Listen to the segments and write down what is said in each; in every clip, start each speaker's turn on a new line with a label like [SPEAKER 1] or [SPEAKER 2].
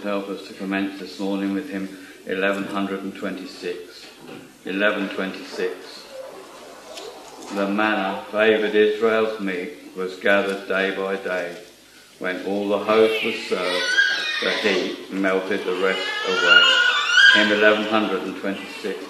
[SPEAKER 1] help us to commence this morning with hymn 1126. 1126. The manna favoured Israel's meat was gathered day by day. When all the host was served, the heat melted the rest away. Hymn 1126.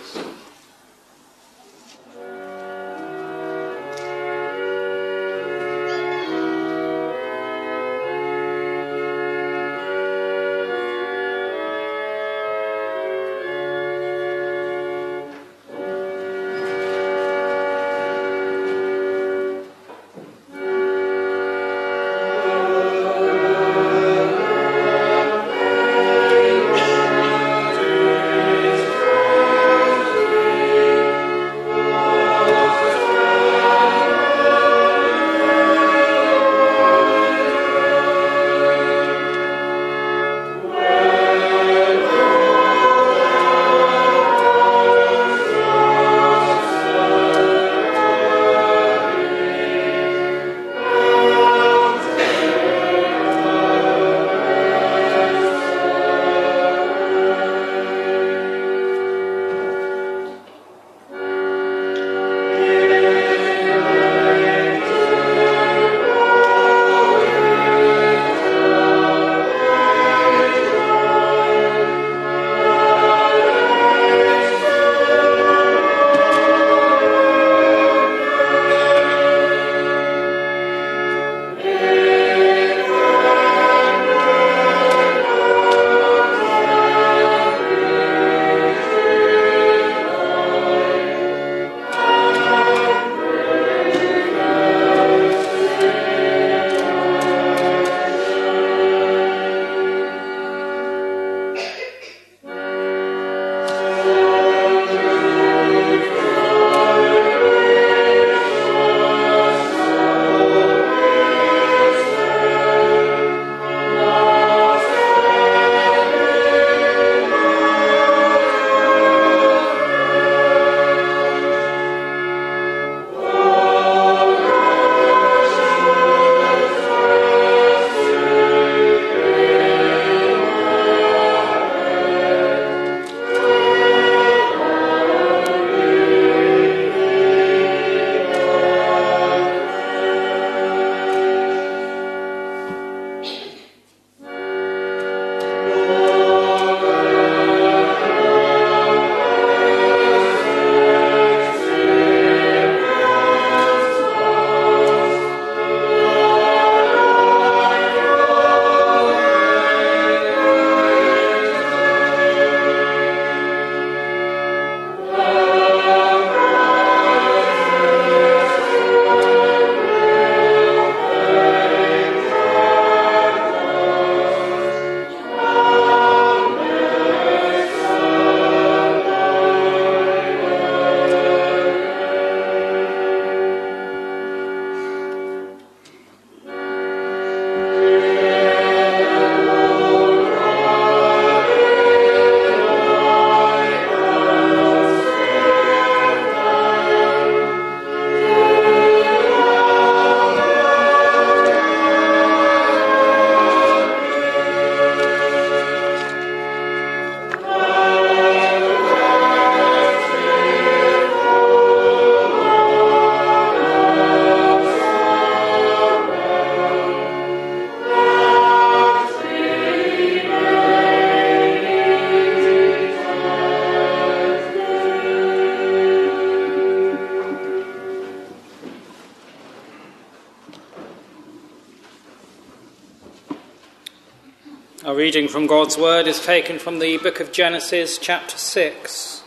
[SPEAKER 2] Our reading from God's Word is taken from the book of Genesis, chapter 6.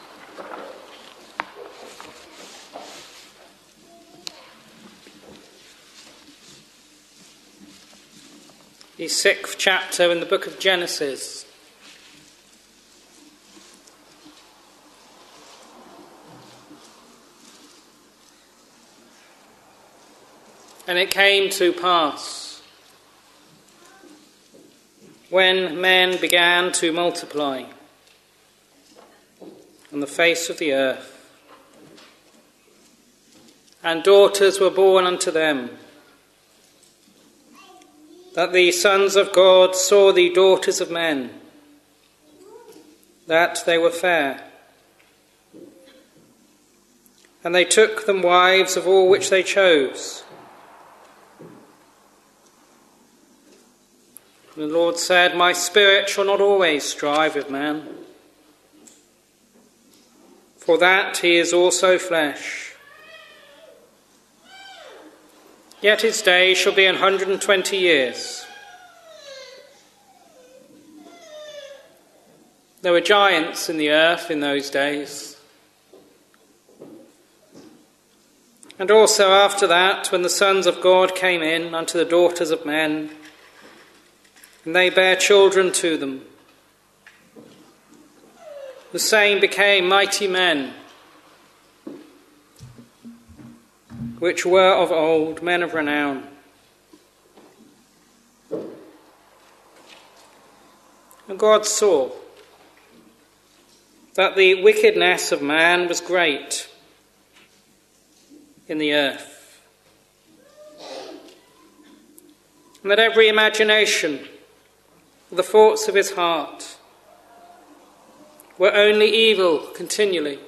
[SPEAKER 2] The 6th chapter in the book of Genesis. And it came to pass, when men began to multiply on the face of the earth, and daughters were born unto them, that the sons of God saw the daughters of men, that they were fair. And they took them wives of all which they chose. And the Lord said, My spirit shall not always strive with man, for that he is also flesh. Yet his days shall be 120 years. There were giants in the earth in those days. And also after that, when the sons of God came in unto the daughters of men, and they bare children to them, the same became mighty men, which were of old, men of renown. And God saw that the wickedness of man was great in the earth, and that every imagination of the thoughts of his heart were only evil continually.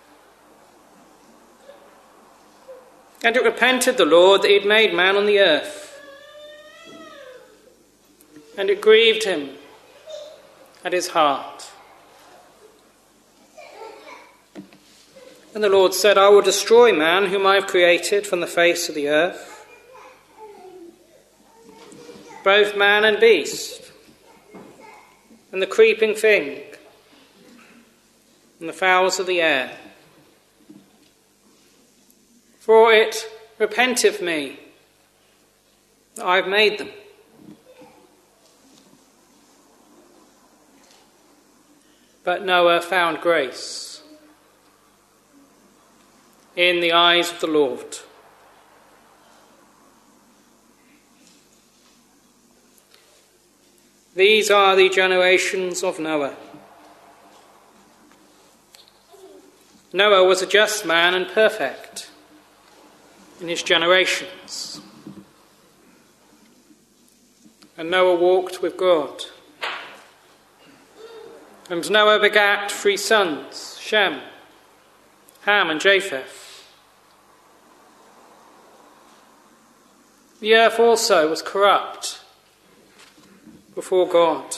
[SPEAKER 2] And it repented the Lord that he had made man on the earth, and it grieved him at his heart. And the Lord said, I will destroy man whom I have created from the face of the earth, both man and beast, and the creeping thing, and the fowls of the air. For it repenteth me that I have made them. But Noah found grace in the eyes of the Lord. These are the generations of Noah. Noah was a just man and perfect in his generations. And Noah walked with God. And Noah begat 3 sons, Shem, Ham, and Japheth. The earth also was corrupt before God.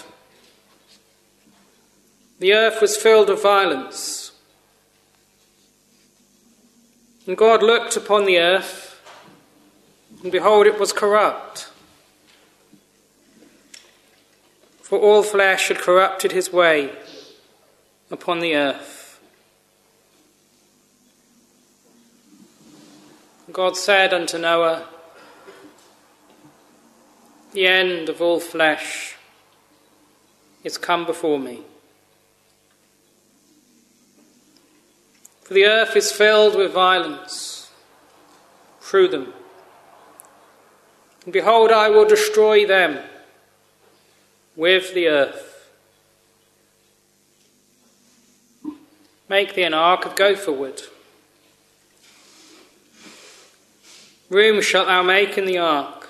[SPEAKER 2] The earth was filled with violence. And God looked upon the earth, and behold, it was corrupt. For all flesh had corrupted his way upon the earth. God said unto Noah, The end of all flesh is come before me. For the earth is filled with violence through them. And behold, I will destroy them with the earth. Make thee an ark of gopher wood. Room shalt thou make in the ark,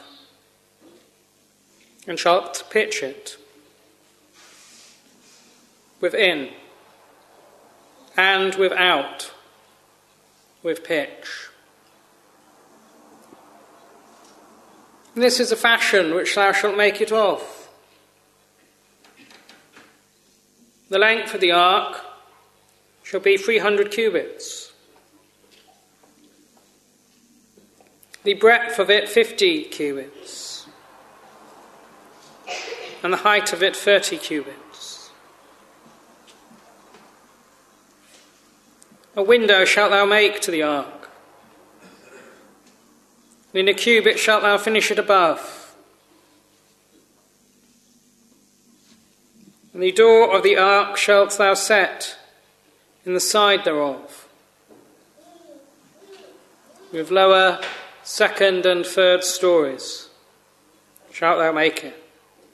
[SPEAKER 2] and shalt pitch it within and without with pitch. This is a fashion which thou shalt make it of. The length of the ark shall be 300 cubits, the breadth of it 50 cubits, and the height of it 30 cubits. A window shalt thou make to the ark, and in a cubit shalt thou finish it above. And the door of the ark shalt thou set in the side thereof, with lower, second, and third stories shalt thou make it.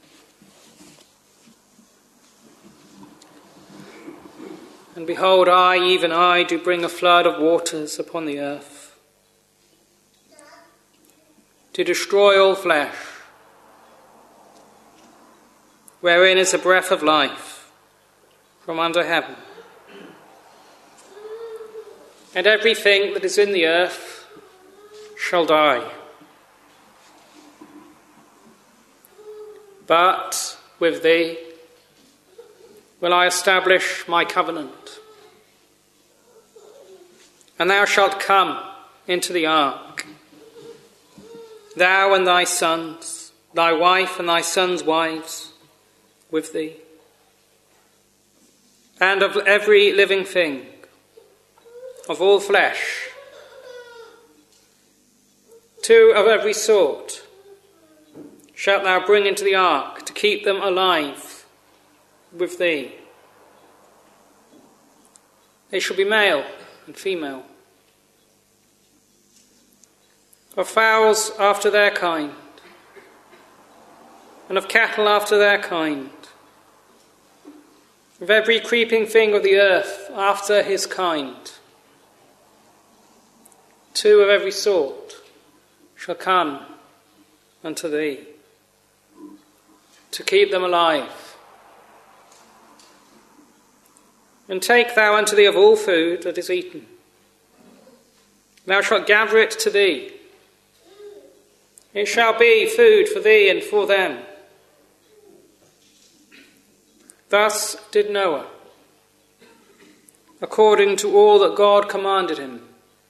[SPEAKER 2] And behold, I, even I, do bring a flood of waters upon the earth, to destroy all flesh, wherein is the breath of life, from under heaven. And everything that is in the earth shall die. But with thee will I establish my covenant. And thou shalt come into the ark, thou and thy sons, thy wife and thy sons' wives with thee, and of every living thing, of all flesh, 2 of every sort shalt thou bring into the ark to keep them alive with thee. They shall be male and female. Of fowls after their kind, and of cattle after their kind, of every creeping thing of the earth after his kind. 2 of every sort shall come unto thee, to keep them alive. And take thou unto thee of all food that is eaten. Thou shalt gather it to thee. It shall be food for thee and for them. Thus did Noah, according to all that God commanded him.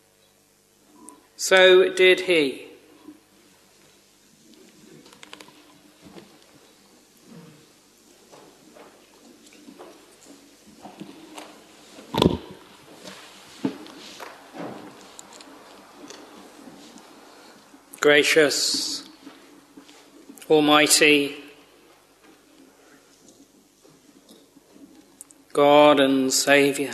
[SPEAKER 2] So did he. Gracious, Almighty God and Saviour,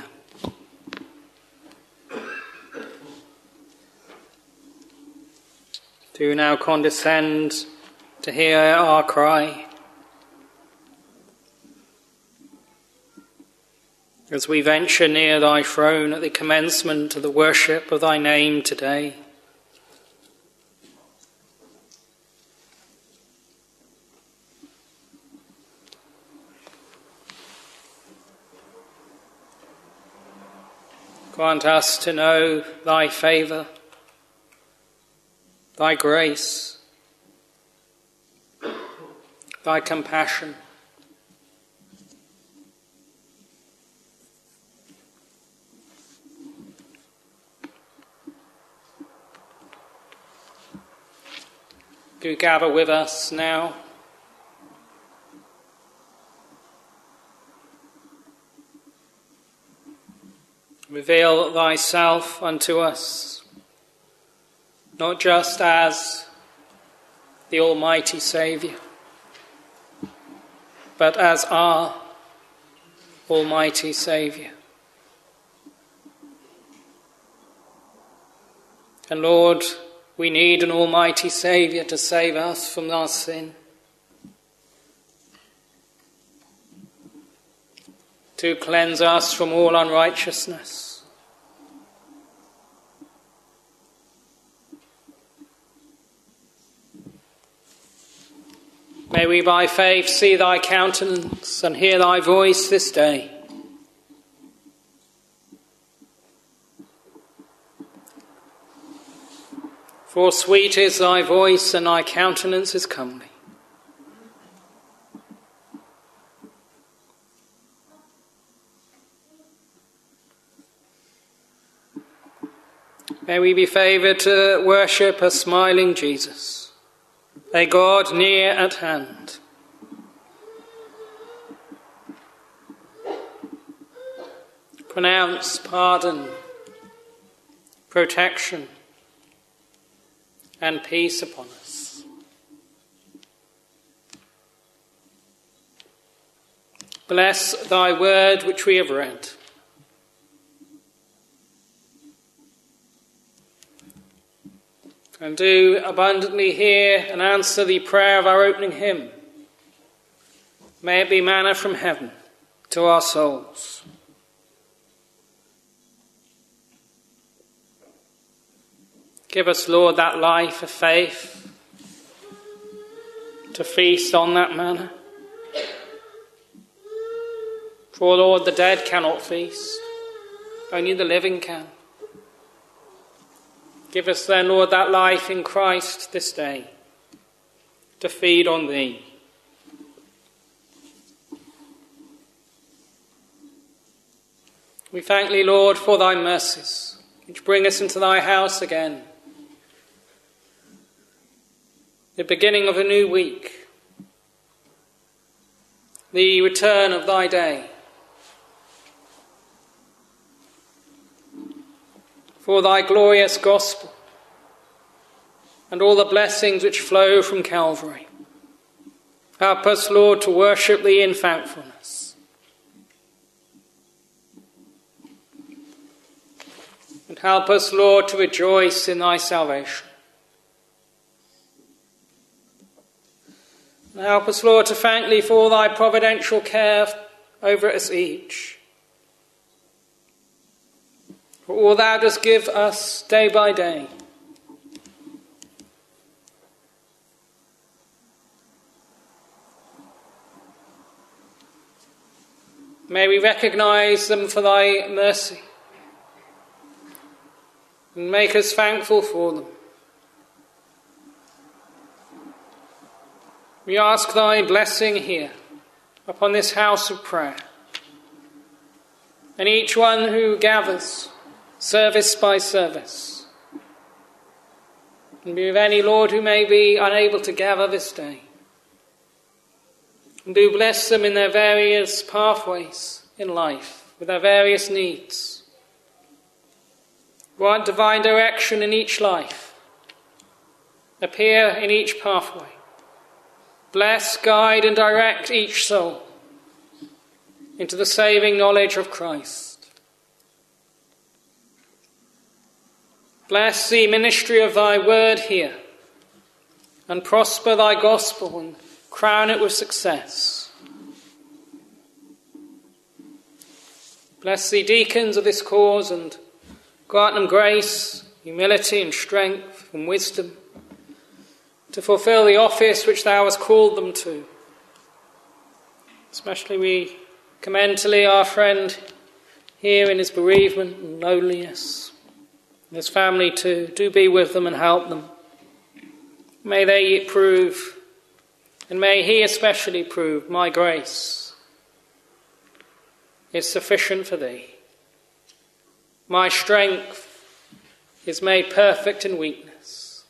[SPEAKER 2] do now condescend to hear our cry as we venture near thy throne at the commencement of the worship of thy name today. Grant us to know thy favour, thy grace, thy compassion. Do gather with us now. Reveal thyself unto us, not just as the Almighty Saviour, but as our Almighty Saviour. And Lord, we need an Almighty Saviour to save us from our sin, to cleanse us from all unrighteousness. May we by faith see thy countenance and hear thy voice this day. For sweet is thy voice and thy countenance is comely. May we be favoured to worship a smiling Jesus, a God near at hand. Pronounce pardon, protection, and peace upon us. Bless thy word which we have read. And do abundantly hear and answer the prayer of our opening hymn. May it be manna from heaven to our souls. Give us, Lord, that life of faith to feast on that manna, For, Lord, the dead cannot feast, only the living can. Give us then, Lord, that life in Christ this day, to feed on thee. We thank thee, Lord, for thy mercies, which bring us into thy house again. The beginning of a new week, the return of thy day. For thy glorious gospel and all the blessings which flow from Calvary. Help us, Lord, to worship thee in thankfulness. And help us, Lord, to rejoice in thy salvation. And help us, Lord, to thank thee for thy providential care over us each. For all thou dost give us day by day. May we recognize them for thy mercy and make us thankful for them. We ask thy blessing here upon this house of prayer, and each one who gathers service by service. And be with any, Lord, who may be unable to gather this day. And do bless them in their various pathways in life, with their various needs. Grant divine direction in each life. Appear in each pathway. Bless, guide, and direct each soul into the saving knowledge of Christ. Bless the ministry of thy word here, and prosper thy gospel and crown it with success. Bless the deacons of this cause and grant them grace, humility and strength and wisdom to fulfill the office which thou hast called them to. Especially we commend to thee our friend here in his bereavement and loneliness. And his family too. Do be with them and help them. May they prove, and may he especially prove, my grace is sufficient for thee. My strength is made perfect in weakness.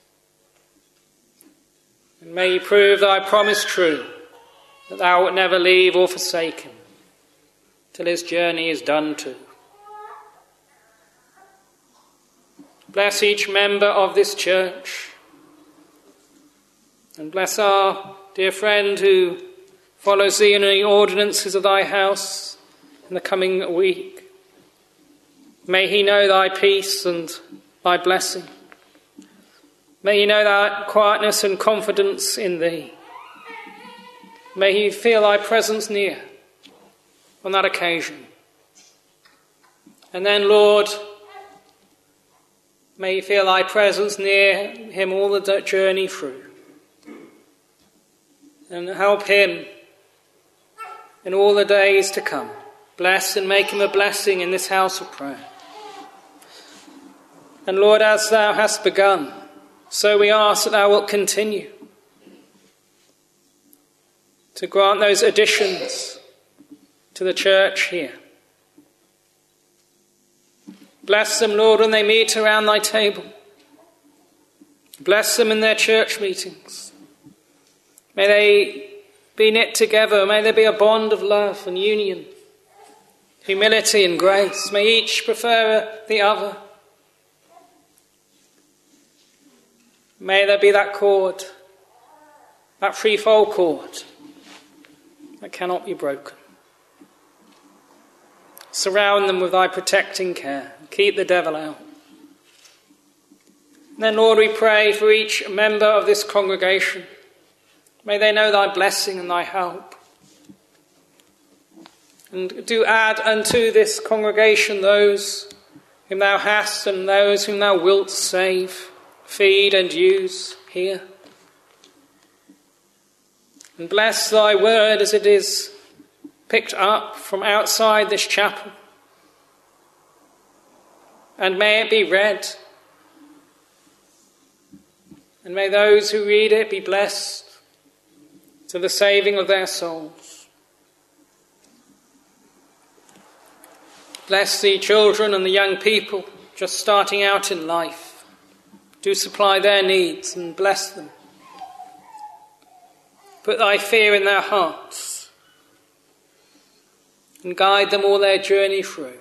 [SPEAKER 2] And may he prove thy promise true, that thou wilt never leave or forsake him till his journey is done too. Bless each member of this church, and bless our dear friend who follows thee in the ordinances of thy house in the coming week. May he know thy peace and thy blessing. May he know thy quietness and confidence in thee. May he feel thy presence near on that occasion. And then, Lord, may he feel thy presence near him all the journey through. And help him in all the days to come. Bless and make him a blessing in this house of prayer. And Lord, as thou hast begun, so we ask that thou wilt continue to grant those additions to the church here. Bless them, Lord, when they meet around thy table. Bless them in their church meetings. May they be knit together. May there be a bond of love and union, humility and grace. May each prefer the other. May there be that cord, that threefold cord that cannot be broken. Surround them with thy protecting care. Keep the devil out. And then, Lord, we pray for each member of this congregation. May they know thy blessing and thy help. And do add unto this congregation those whom thou hast and those whom thou wilt save, feed and use here. And bless thy word as it is picked up from outside this chapel. And may it be read. And may those who read it be blessed to the saving of their souls. Bless the children and the young people just starting out in life. Do supply their needs and bless them. Put thy fear in their hearts and guide them all their journey through.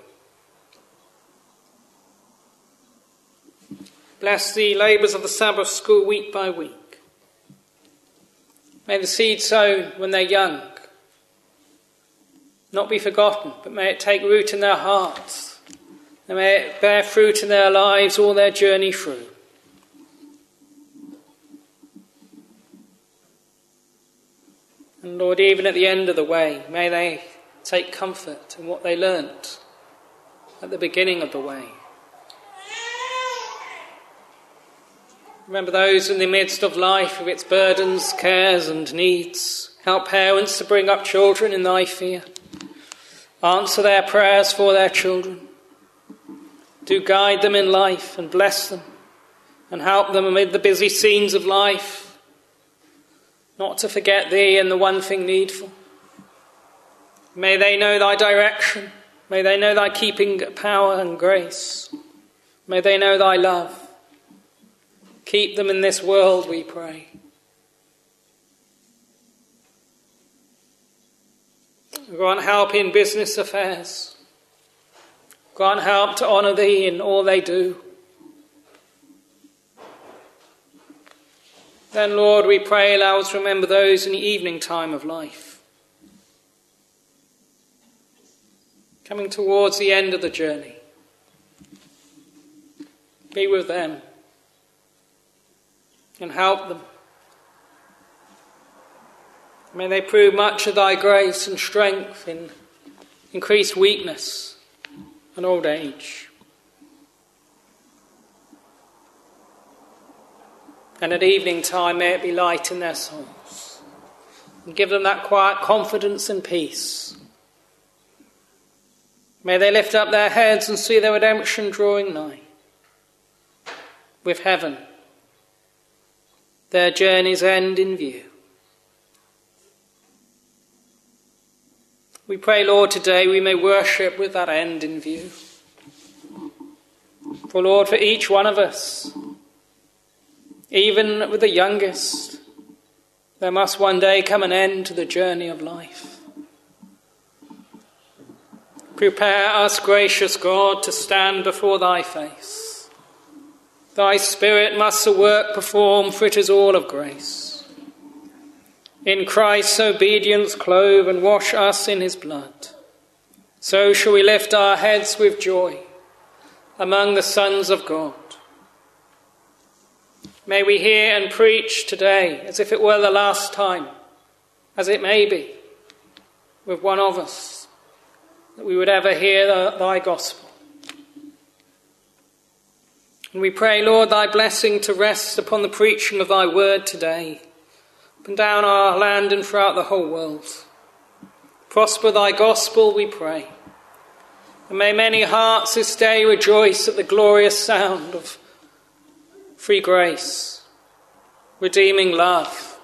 [SPEAKER 2] Bless the labours of the Sabbath school week by week. May the seed sown when they're young not be forgotten, but may it take root in their hearts, and may it bear fruit in their lives all their journey through. And Lord, even at the end of the way, may they take comfort in what they learnt at the beginning of the way. Remember those in the midst of life with its burdens, cares and needs. Help parents to bring up children in thy fear. Answer their prayers for their children. Do guide them in life and bless them and help them amid the busy scenes of life not to forget thee and the one thing needful. May they know thy direction. May they know thy keeping power and grace. May they know thy love. Keep them in this world, we pray. Grant help in business affairs. Grant help to honour thee in all they do. Then, Lord, we pray, allow us to remember those in the evening time of life, coming towards the end of the journey. Be with them and help them. May they prove much of thy grace and strength in increased weakness and old age. And at evening time, may it be light in their souls. And give them that quiet confidence and peace. May they lift up their heads and see their redemption drawing nigh. With heaven, their journey's end in view. We pray, Lord, today we may worship with that end in view. For, Lord, for each one of us, even with the youngest, there must one day come an end to the journey of life. Prepare us, gracious God, to stand before thy face. Thy Spirit must the work perform, for it is all of grace. In Christ's obedience clothe and wash us in his blood. So shall we lift our heads with joy among the sons of God. May we hear and preach today as if it were the last time, as it may be, with one of us, that we would ever hear thy gospel. And we pray, Lord, thy blessing to rest upon the preaching of thy word today, up and down our land and throughout the whole world. Prosper thy gospel, we pray. And may many hearts this day rejoice at the glorious sound of free grace, redeeming love,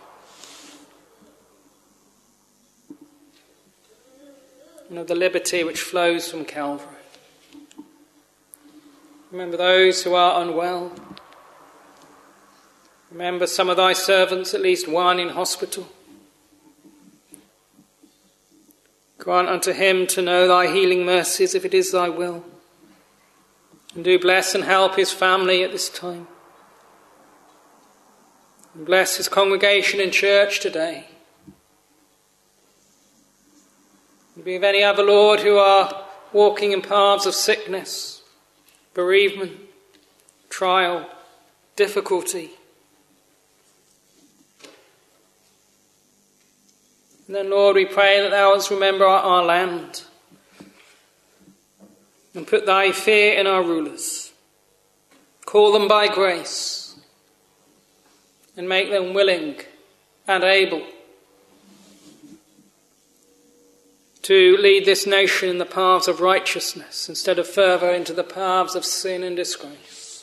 [SPEAKER 2] and of the liberty which flows from Calvary. Remember those who are unwell. Remember some of thy servants, at least one in hospital. Grant unto him to know thy healing mercies if it is thy will. And do bless and help his family at this time. And bless his congregation in church today. And be of any other, Lord, who are walking in paths of sickness, bereavement, trial, difficulty. And then, Lord, we pray that thou wouldst remember our land and put thy fear in our rulers. Call them by grace and make them willing and able to lead this nation in the paths of righteousness instead of further into the paths of sin and disgrace.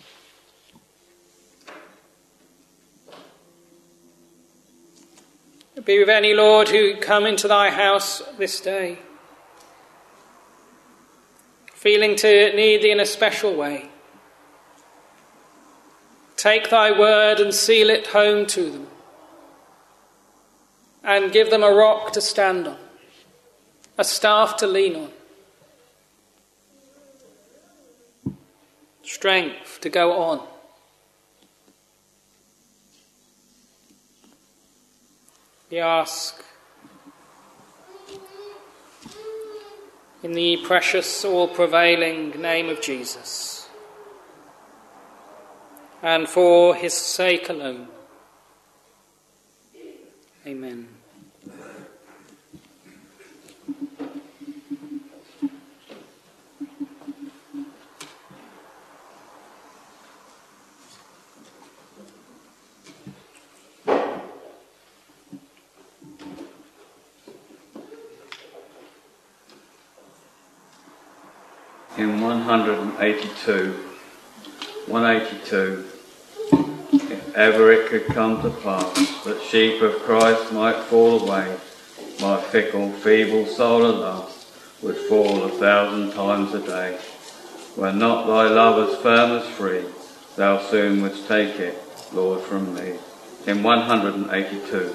[SPEAKER 2] Be with any, Lord, who come into thy house this day, feeling to need thee in a special way. Take thy word and seal it home to them, and give them a rock to stand on, a staff to lean on, strength to go on. We ask in the precious, all-prevailing name of Jesus, and for his sake alone. Amen.
[SPEAKER 1] In 182, if ever it could come to pass that sheep of Christ might fall away, my fickle, feeble soul of love would fall 1,000 times a day. Were not thy love as firm as free, thou soon wouldst take it, Lord, from me. In 182.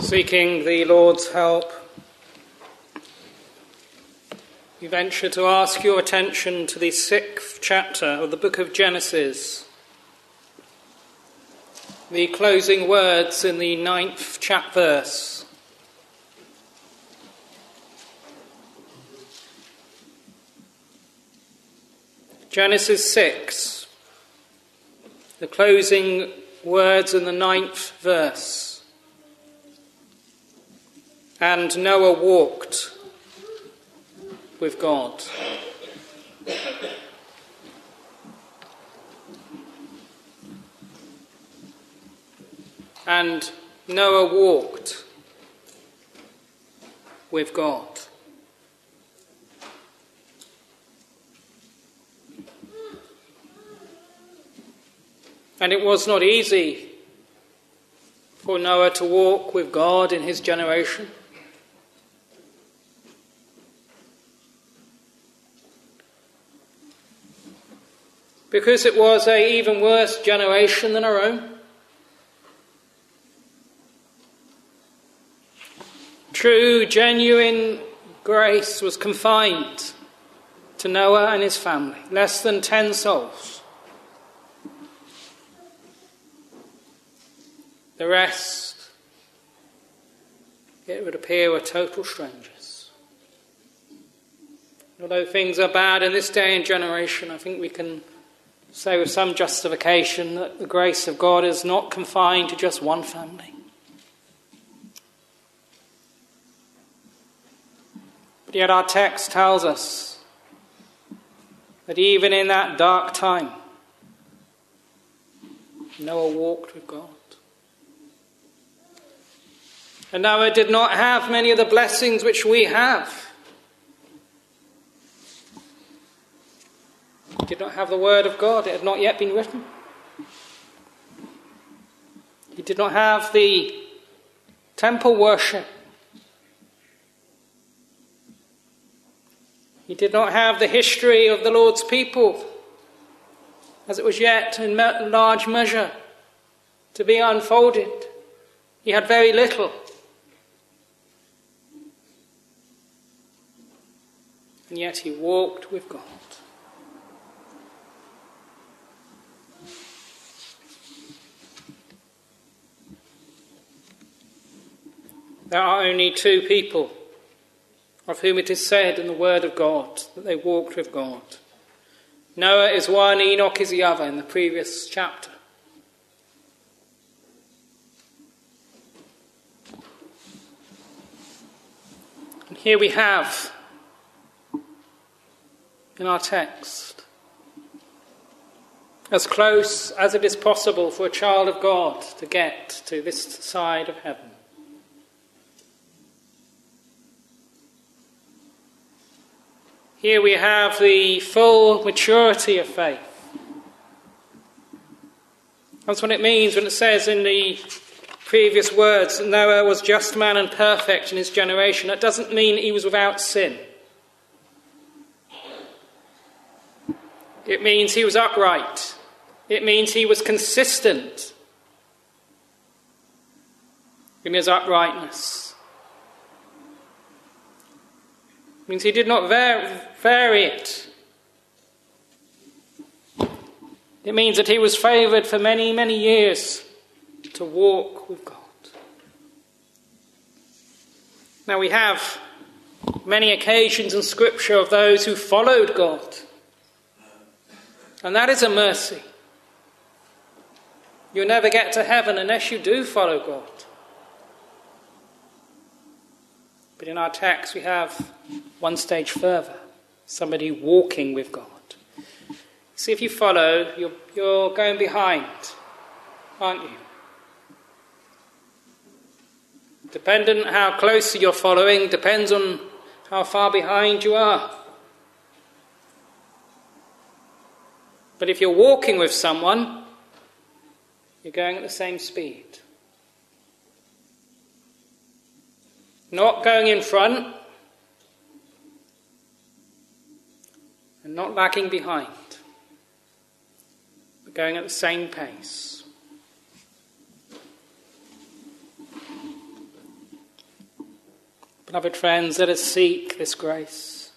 [SPEAKER 2] Seeking the Lord's help, we venture to ask your attention to the 6th chapter of the book of Genesis, the closing words in the 9th verse. Genesis 6, the closing words in the 9th verse. And Noah walked with God. And Noah walked with God. And it was not easy for Noah to walk with God in his generation. Because it was an even worse generation than our own. True, genuine grace was confined to Noah and his family, less than 10 souls. The rest, it would appear, were total strangers. Although things are bad in this day and generation, I think we can say with some justification that the grace of God is not confined to just one family. But yet our text tells us that even in that dark time, Noah walked with God. And Noah did not have many of the blessings which we have. He did not have the word of God. It had not yet been written. He did not have the temple worship. He did not have the history of the Lord's people, as it was yet in large measure to be unfolded. He had very little. And yet he walked with God. There are only 2 people of whom it is said in the Word of God that they walked with God. Noah is one, Enoch is the other in the previous chapter. And here we have, in our text, as close as it is possible for a child of God to get to this side of heaven. Here we have the full maturity of faith. That's what it means when it says in the previous words, Noah was just man and perfect in his generation. That doesn't mean he was without sin. It means he was upright. It means he was consistent in his uprightness. It means he did not vary it. It means that he was favoured for many, many years to walk with God. Now we have many occasions in Scripture of those who followed God. And that is a mercy. You'll never get to heaven unless you do follow God. But in our text we have one stage further, somebody walking with God. See, if you follow, you're going behind, aren't you? Dependent how closely you're following depends on how far behind you are. But if you're walking with someone, you're going at the same speed. Not going in front and not lagging behind, but going at the same pace. Beloved friends, let us seek this grace.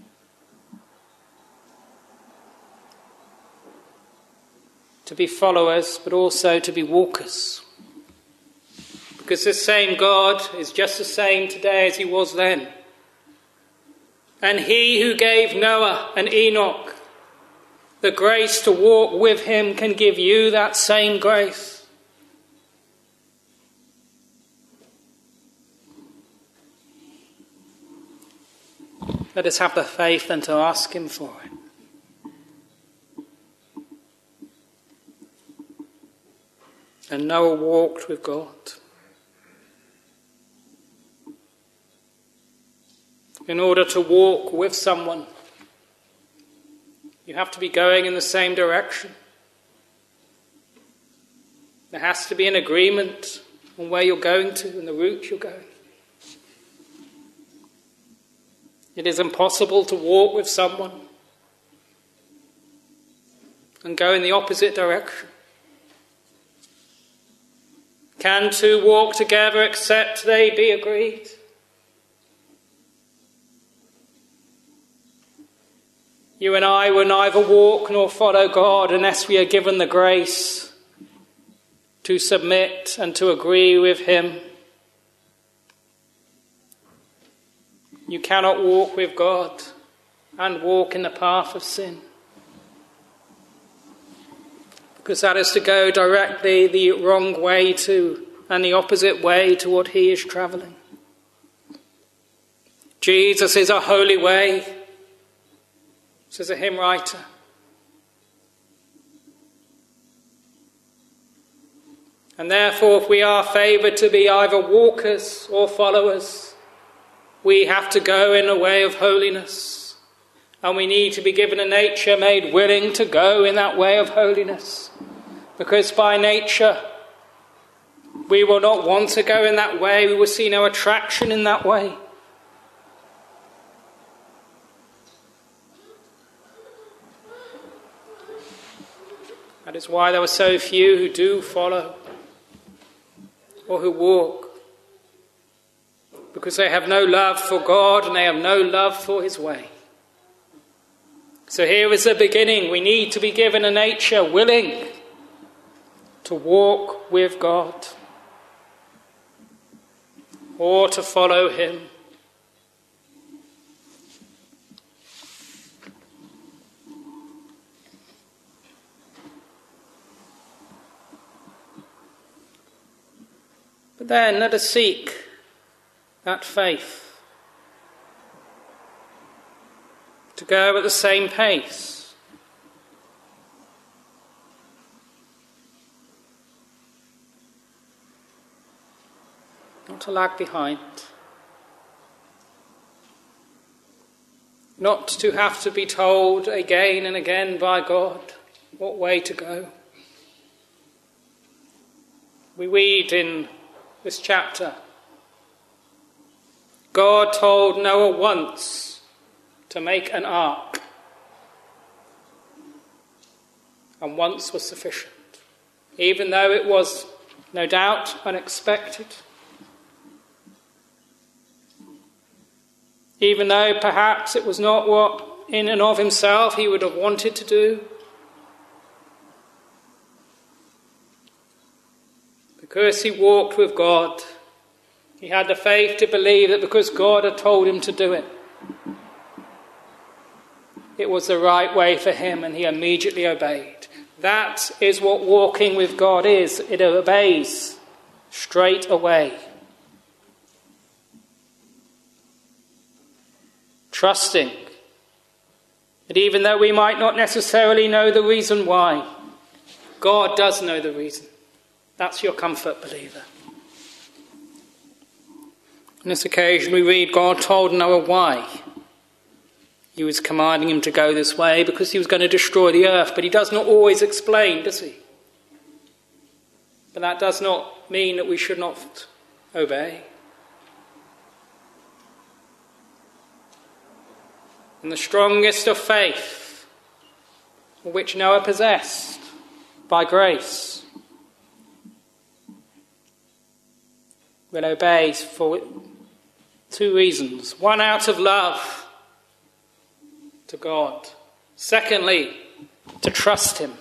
[SPEAKER 2] To be followers, but also to be walkers. Because this same God is just the same today as he was then. And he who gave Noah and Enoch the grace to walk with him can give you that same grace. Let us have the faith and to ask him for it. And Noah walked with God. In order to walk with someone, you have to be going in the same direction. There has to be an agreement on where you're going to and the route you're going. It is impossible to walk with someone and go in the opposite direction. Can two walk together except they be agreed? You and I will neither walk nor follow God unless we are given the grace to submit and to agree with him. You cannot walk with God and walk in the path of sin, because that is to go directly the wrong way to and the opposite way to what he is travelling. Jesus is a holy way, says a hymn writer. And therefore, if we are favoured to be either walkers or followers, we have to go in a way of holiness. And we need to be given a nature made willing to go in that way of holiness. Because by nature, we will not want to go in that way. We will see no attraction in that way. That is why there are so few who do follow or who walk. Because they have no love for God and they have no love for his way. So here is the beginning. We need to be given a nature willing to walk with God or to follow him. But then let us seek that faith to go at the same pace. Not to lag behind. Not to have to be told again and again by God what way to go. We read in this chapter, God told Noah once to make an ark, and once was sufficient, even though it was no doubt unexpected, even though perhaps it was not what in and of himself he would have wanted to do. Because he walked with God, he had the faith to believe that because God had told him to do it, it was the right way for him, and he immediately obeyed. That is what walking with God is. It obeys straight away. Trusting that even though we might not necessarily know the reason why, God does know the reason. That's your comfort, believer. On this occasion we read God told Noah why he was commanding him to go this way, because he was going to destroy the earth. But he does not always explain, does he? But that does not mean that we should not obey. And the strongest of faith, which Noah possessed by grace, will obey, for Two reasons. One, out of love to God. Secondly, to trust him.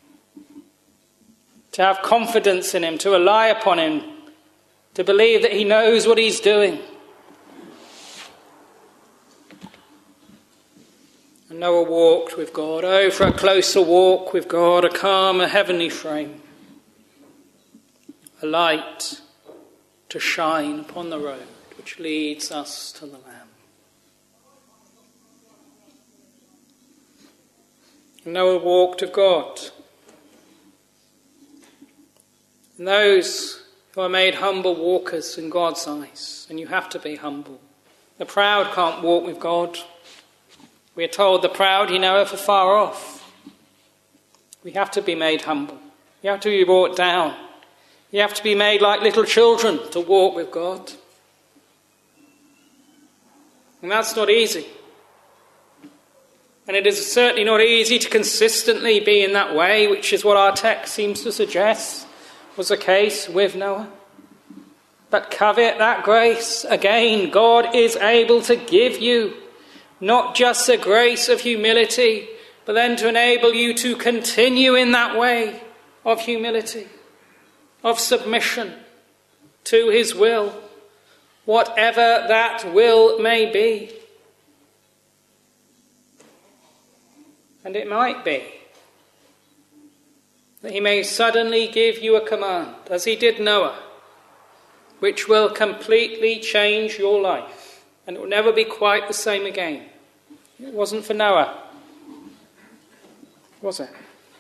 [SPEAKER 2] To have confidence in him, to rely upon him, to believe that he knows what he's doing. And Noah walked with God. Oh, for a closer walk with God, a calm, a heavenly frame. A light to shine upon the road which leads us to the Lamb. And Noah walked with God. And those who are made humble walkers in God's eyes, and you have to be humble. The proud can't walk with God. We are told the proud he knoweth afar off. We have to be made humble. We have to be brought down. You have to be made like little children to walk with God. And that's not easy. And it is certainly not easy to consistently be in that way, which is what our text seems to suggest was the case with Noah. But covet that grace. Again, God is able to give you not just the grace of humility, but then to enable you to continue in that way of humility, of submission to his will, whatever that will may be. And it might be that he may suddenly give you a command, as he did Noah, which will completely change your life, and it will never be quite the same again. It wasn't for Noah, was it?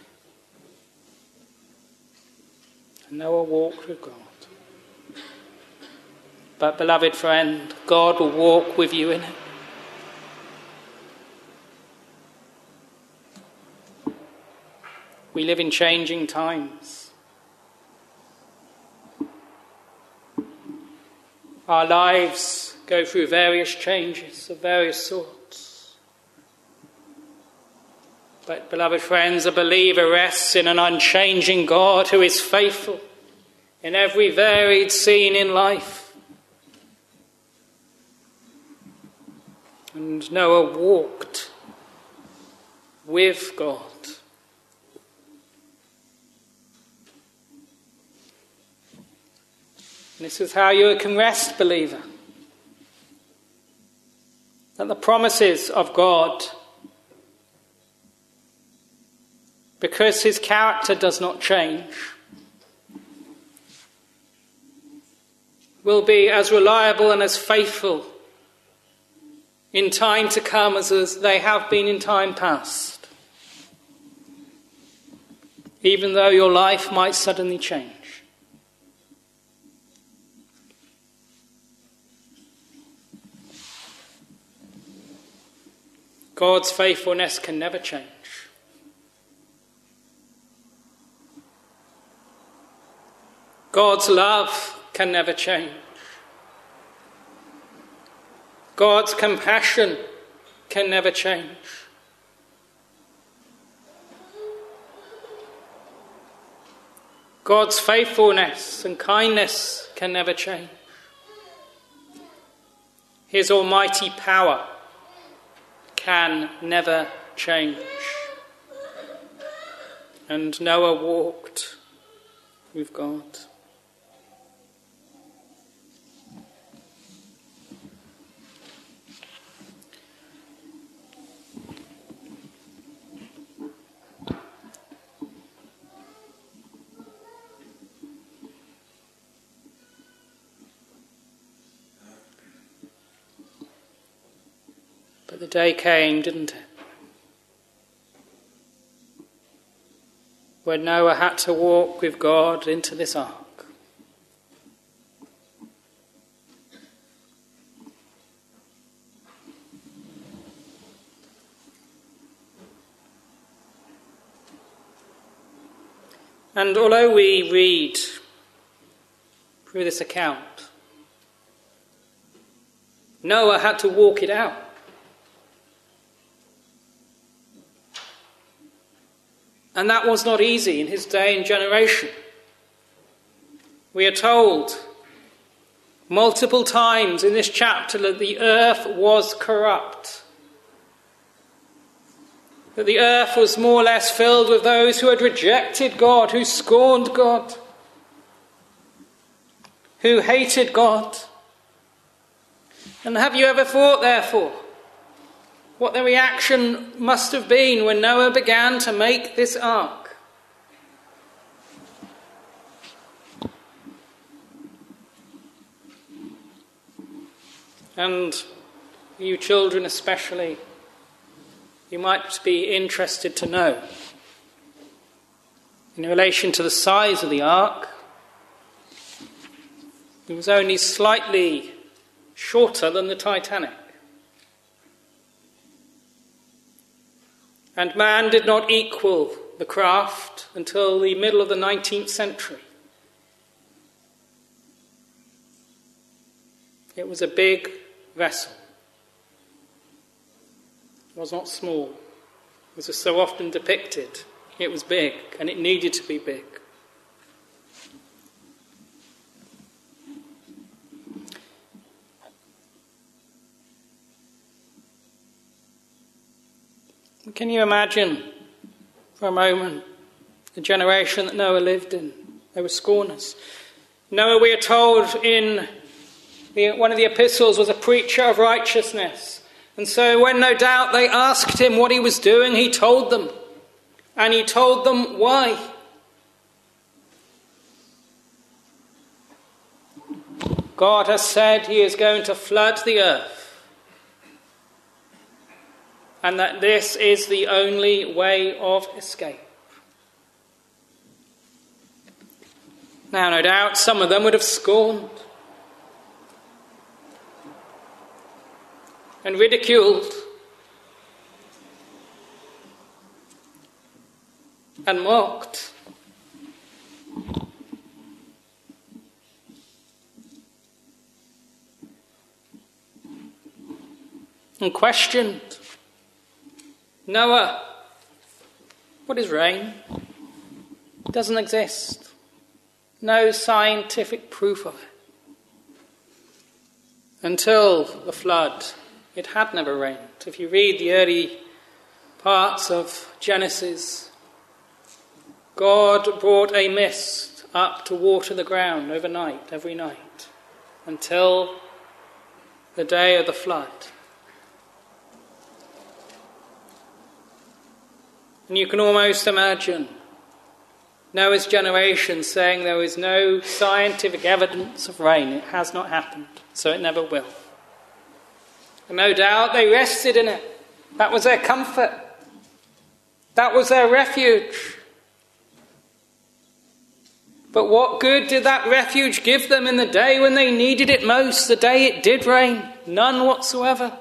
[SPEAKER 2] And Noah walked with God. But, beloved friend, God will walk with you in it. We live in changing times. Our lives go through various changes of various sorts. But, beloved friends, a believer rests in an unchanging God who is faithful in every varied scene in life. And Noah walked with God. This is how you can rest, believer. That the promises of God, because his character does not change, will be as reliable and as faithful in time to come as they have been in time past. Even though your life might suddenly change. God's faithfulness can never change. God's love can never change. God's compassion can never change. God's faithfulness and kindness can never change. His almighty power can never change. And Noah walked with God. But the day came, didn't it? When Noah had to walk with God into this ark. And although we read through this account, Noah had to walk it out. And that was not easy in his day and generation. We are told multiple times in this chapter that the earth was corrupt. That the earth was more or less filled with those who had rejected God, who scorned God, who hated God. And have you ever thought, therefore, what the reaction must have been when Noah began to make this ark? And you children especially, you might be interested to know, in relation to the size of the ark, it was only slightly shorter than the Titanic. And man did not equal the craft until the middle of the 19th century. It was a big vessel. It was not small. As is so often depicted, it was big, and it needed to be big. Can you imagine for a moment the generation that Noah lived in? They were scorners. Noah, we are told in one of the epistles, was a preacher of righteousness. And so when no doubt they asked him what he was doing, he told them. And he told them why. God has said he is going to flood the earth. And that this is the only way of escape. Now, no doubt, some of them would have scorned and ridiculed and mocked. And questioned. Noah, what is rain? It doesn't exist. No scientific proof of it. Until the flood, it had never rained. If you read the early parts of Genesis, God brought a mist up to water the ground overnight, every night, until the day of the flood. And you can almost imagine Noah's generation saying there is no scientific evidence of rain. It has not happened, so it never will. And no doubt they rested in it. That was their comfort. That was their refuge. But what good did that refuge give them in the day when they needed it most, the day it did rain? None whatsoever.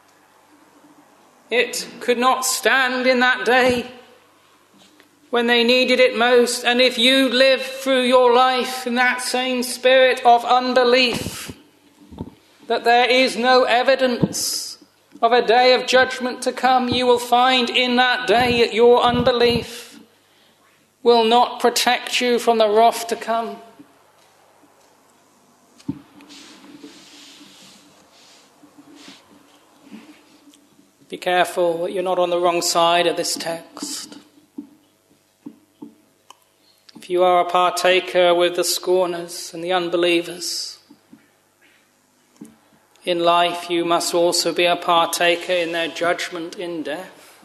[SPEAKER 2] It could not stand in that day when they needed it most. And if you live through your life in that same spirit of unbelief, that there is no evidence of a day of judgment to come, you will find in that day that your unbelief will not protect you from the wrath to come. Be careful that you're not on the wrong side of this text. If you are a partaker with the scorners and the unbelievers, in life you must also be a partaker in their judgment in death.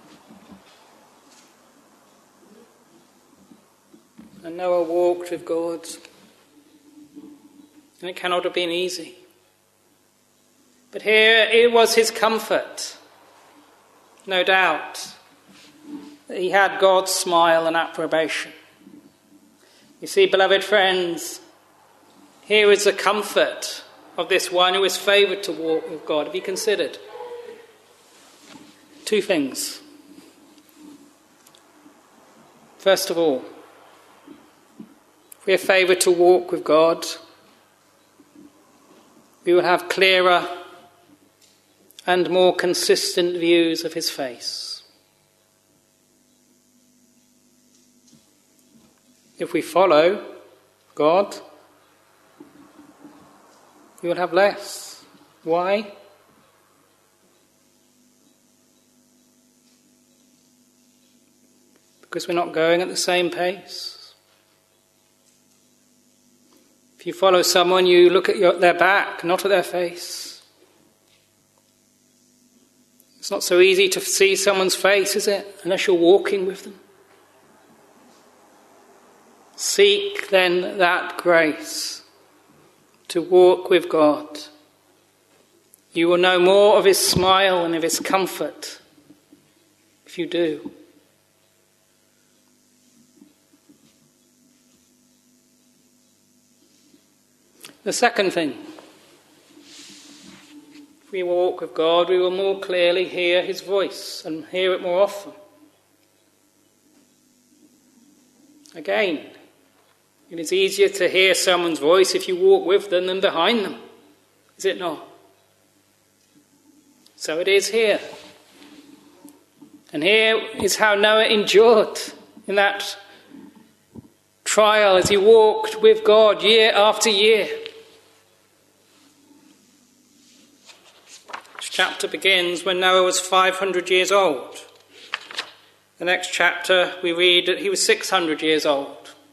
[SPEAKER 2] And Noah walked with God, and it cannot have been easy. But here it was his comfort, no doubt, that he had God's smile and approbation. You see, beloved friends, here is the comfort of this one who is favoured to walk with God. Have you considered? Two things. First of all, if we are favoured to walk with God, we will have clearer and more consistent views of his face. If we follow God, you will have less. Why? Because we're not going at the same pace. If you follow someone, you look at their back, not at their face. It's not so easy to see someone's face, is it? Unless you're walking with them. Seek then that grace to walk with God. You will know more of his smile and of his comfort if you do. The second thing, if we walk with God, we will more clearly hear his voice and hear it more often. Again, it is easier to hear someone's voice if you walk with them than behind them, is it not? So it is here. And here is how Noah endured in that trial as he walked with God year after year. This chapter begins when Noah was 500 years old. The next chapter we read that he was 600 years old.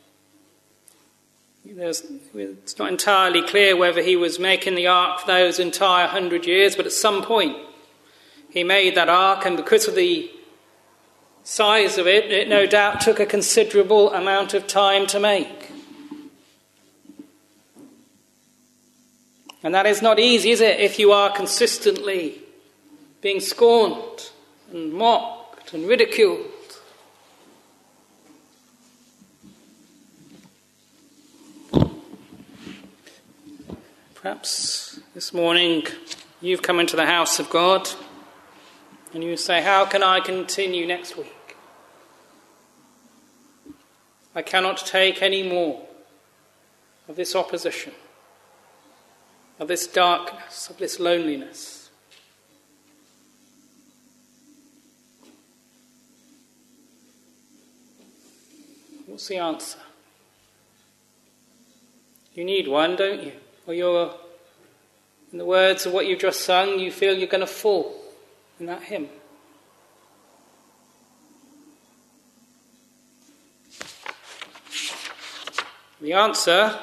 [SPEAKER 2] It's not entirely clear whether he was making the ark for those entire 100 years, but at some point he made that ark, and because of the size of it, it no doubt took a considerable amount of time to make. And that is not easy, is it, if you are consistently being scorned and mocked and ridiculed. Perhaps this morning you've come into the house of God and you say, how can I continue next week? I cannot take any more of this opposition, of this darkness, of this loneliness. What's the answer? You need one, don't you? Or you're, in the words of what you've just sung, you feel you're going to fall in that hymn. The answer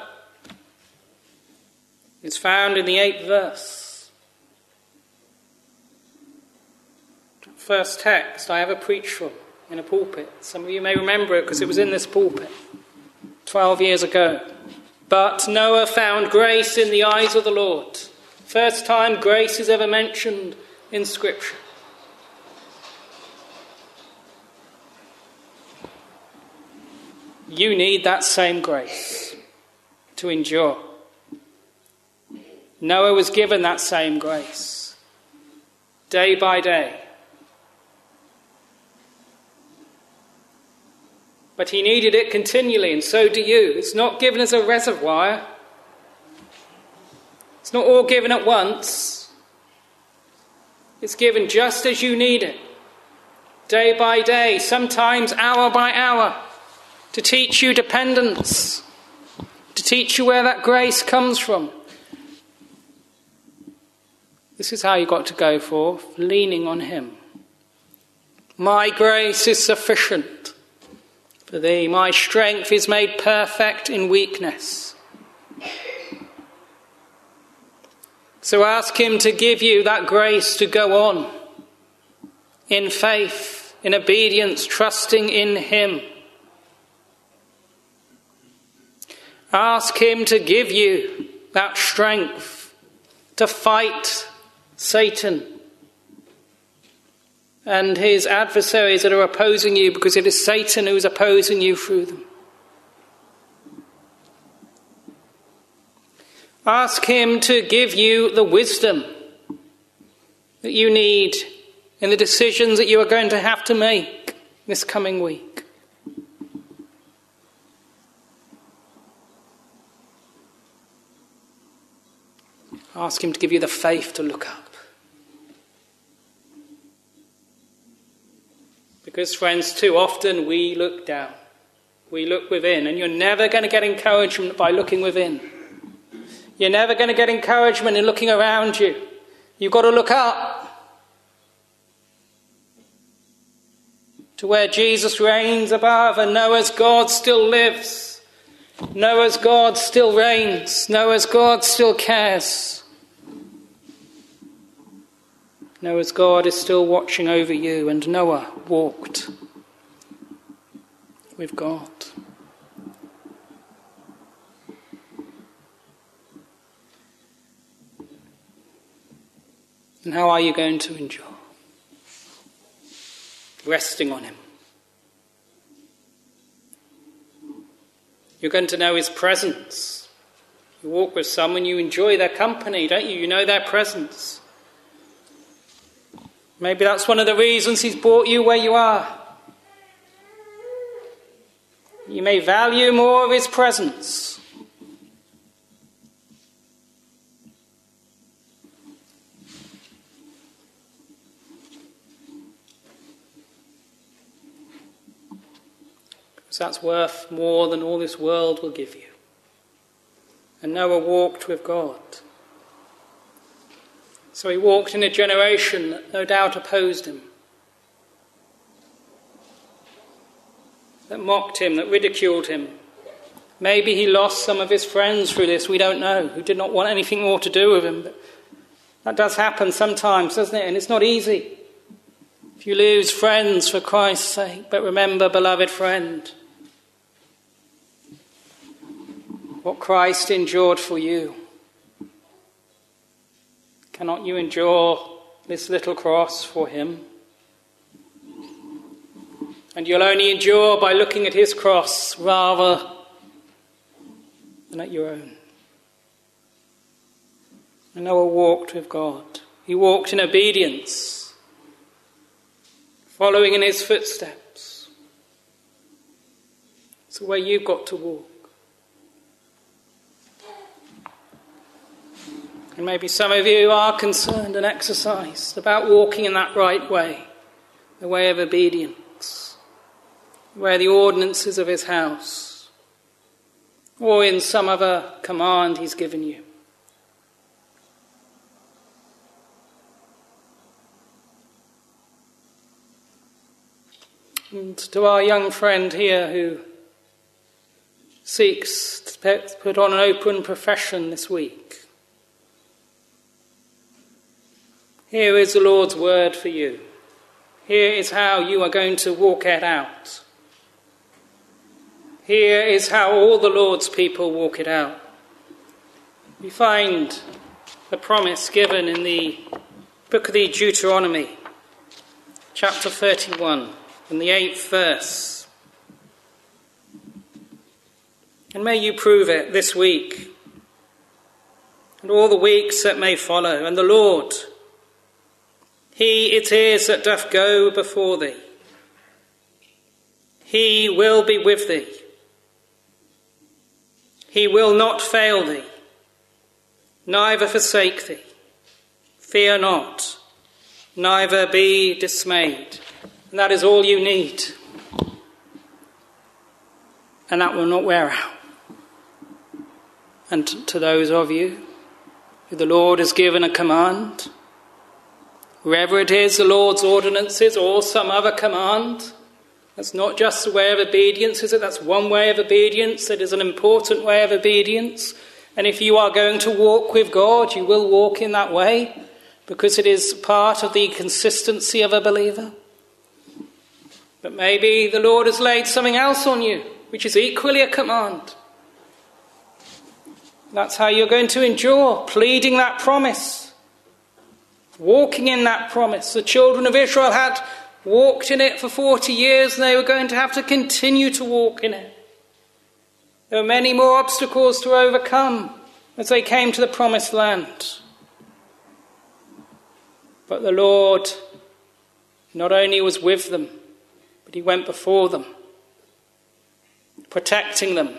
[SPEAKER 2] is found in the 8th verse. First text I ever preached from in a pulpit. Some of you may remember it because it was in this pulpit 12 years ago. But Noah found grace in the eyes of the Lord. First time grace is ever mentioned in Scripture. You need that same grace to endure. Noah was given that same grace, day by day. But he needed it continually, and so do you. It's not given as a reservoir. It's not all given at once. It's given just as you need it, day by day, sometimes hour by hour, to teach you dependence, to teach you where that grace comes from. This is how you got to go forth, leaning on him. My grace is sufficient for thee. My strength is made perfect in weakness. So ask him to give you that grace to go on in faith, in obedience, trusting in him. Ask him to give you that strength to fight Satan and his adversaries that are opposing you, because it is Satan who is opposing you through them. Ask him to give you the wisdom that you need in the decisions that you are going to have to make this coming week. Ask him to give you the faith to look up. Because, friends, too often we look down. We look within, and you're never going to get encouragement by looking within. You're never going to get encouragement in looking around you. You've got to look up to where Jesus reigns above and know as God still lives. Know as God still reigns. Know as God still cares. Know as God is still watching over you. And Noah walked with God. And how are you going to endure? Resting on him. You're going to know his presence. You walk with someone, you enjoy their company, don't you? You know their presence. Maybe that's one of the reasons he's brought you where you are. You may value more of his presence. Because that's worth more than all this world will give you. And Noah walked with God. So he walked in a generation that no doubt opposed him, that mocked him, that ridiculed him. Maybe he lost some of his friends through this, we don't know, who did not want anything more to do with him. But that does happen sometimes, doesn't it? And it's not easy if you lose friends for Christ's sake. But remember, beloved friend, what Christ endured for you. Cannot you endure this little cross for him? And you'll only endure by looking at his cross rather than at your own. And Noah walked with God. He walked in obedience, following in his footsteps. It's the way you've got to walk. And maybe some of you are concerned and exercised about walking in that right way, the way of obedience, where the ordinances of his house, or in some other command he's given you. And to our young friend here who seeks to put on an open profession this week, here is the Lord's word for you. Here is how you are going to walk it out. Here is how all the Lord's people walk it out. We find the promise given in the book of the Deuteronomy, chapter 31, in the 8th verse. And may you prove it this week, and all the weeks that may follow. And the Lord, He it is that doth go before thee. He will be with thee. He will not fail thee, neither forsake thee. Fear not, neither be dismayed. And that is all you need. And that will not wear out. And to those of you who the Lord has given a command, wherever it is, the Lord's ordinances or some other command, that's not just a way of obedience, is it? That's one way of obedience. That is an important way of obedience. And if you are going to walk with God, you will walk in that way, because it is part of the consistency of a believer. But maybe the Lord has laid something else on you, which is equally a command. That's how you're going to endure, pleading that promise, walking in that promise. The children of Israel had walked in it for 40 years, and they were going to have to continue to walk in it. There were many more obstacles to overcome as they came to the promised land. But the Lord not only was with them, but he went before them, protecting them.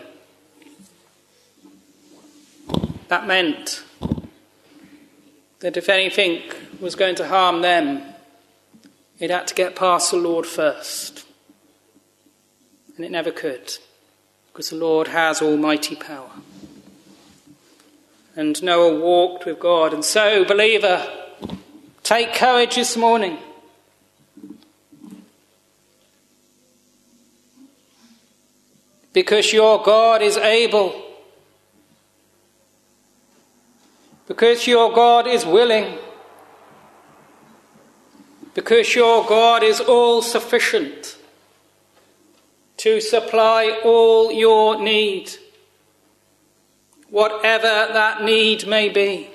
[SPEAKER 2] That meant that if anything was going to harm them, it had to get past the Lord first. And it never could, because the Lord has almighty power. And Noah walked with God. And so, believer, take courage this morning. Because your God is able. Because your God is willing. Because your God is all sufficient to supply all your need, whatever that need may be.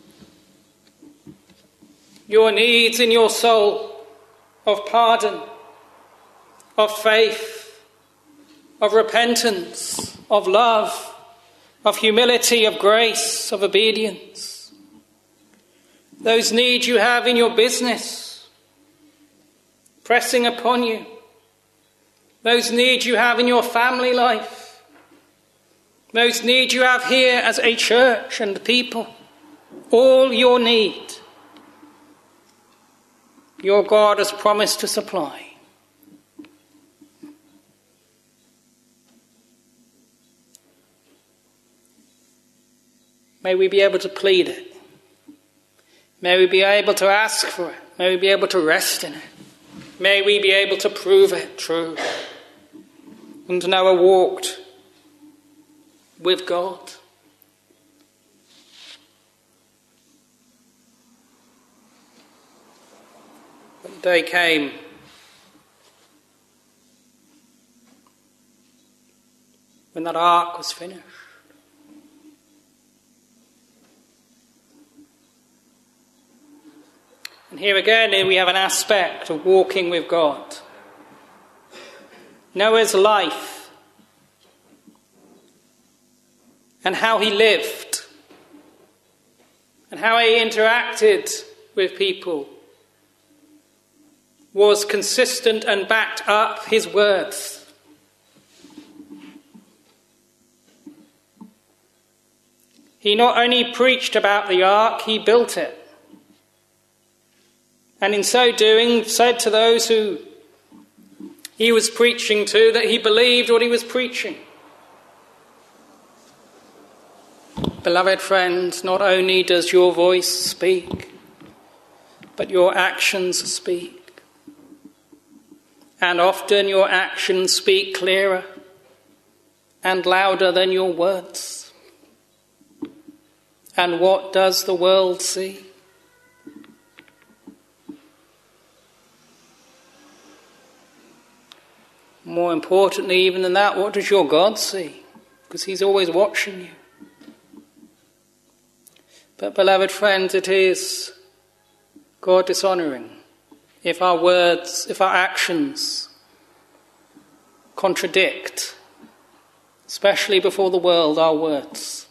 [SPEAKER 2] Your needs in your soul of pardon, of faith, of repentance, of love, of humility, of grace, of obedience. Those needs you have in your business, pressing upon you. Those needs you have in your family life. Those needs you have here as a church and people. All your need, your God has promised to supply. May we be able to plead it. May we be able to ask for it. May we be able to rest in it. May we be able to prove it true. And Noah walked with God. But the day came when that ark was finished. And here again we have an aspect of walking with God. Noah's life and how he lived and how he interacted with people was consistent and backed up his words. He not only preached about the ark, he built it. And in so doing, said to those who he was preaching to that he believed what he was preaching. Beloved friends, not only does your voice speak, but your actions speak. And often your actions speak clearer and louder than your words. And what does the world see? More importantly even than that, what does your God see? Because he's always watching you. But beloved friends, it is God dishonouring if our words, if our actions contradict, especially before the world, our words.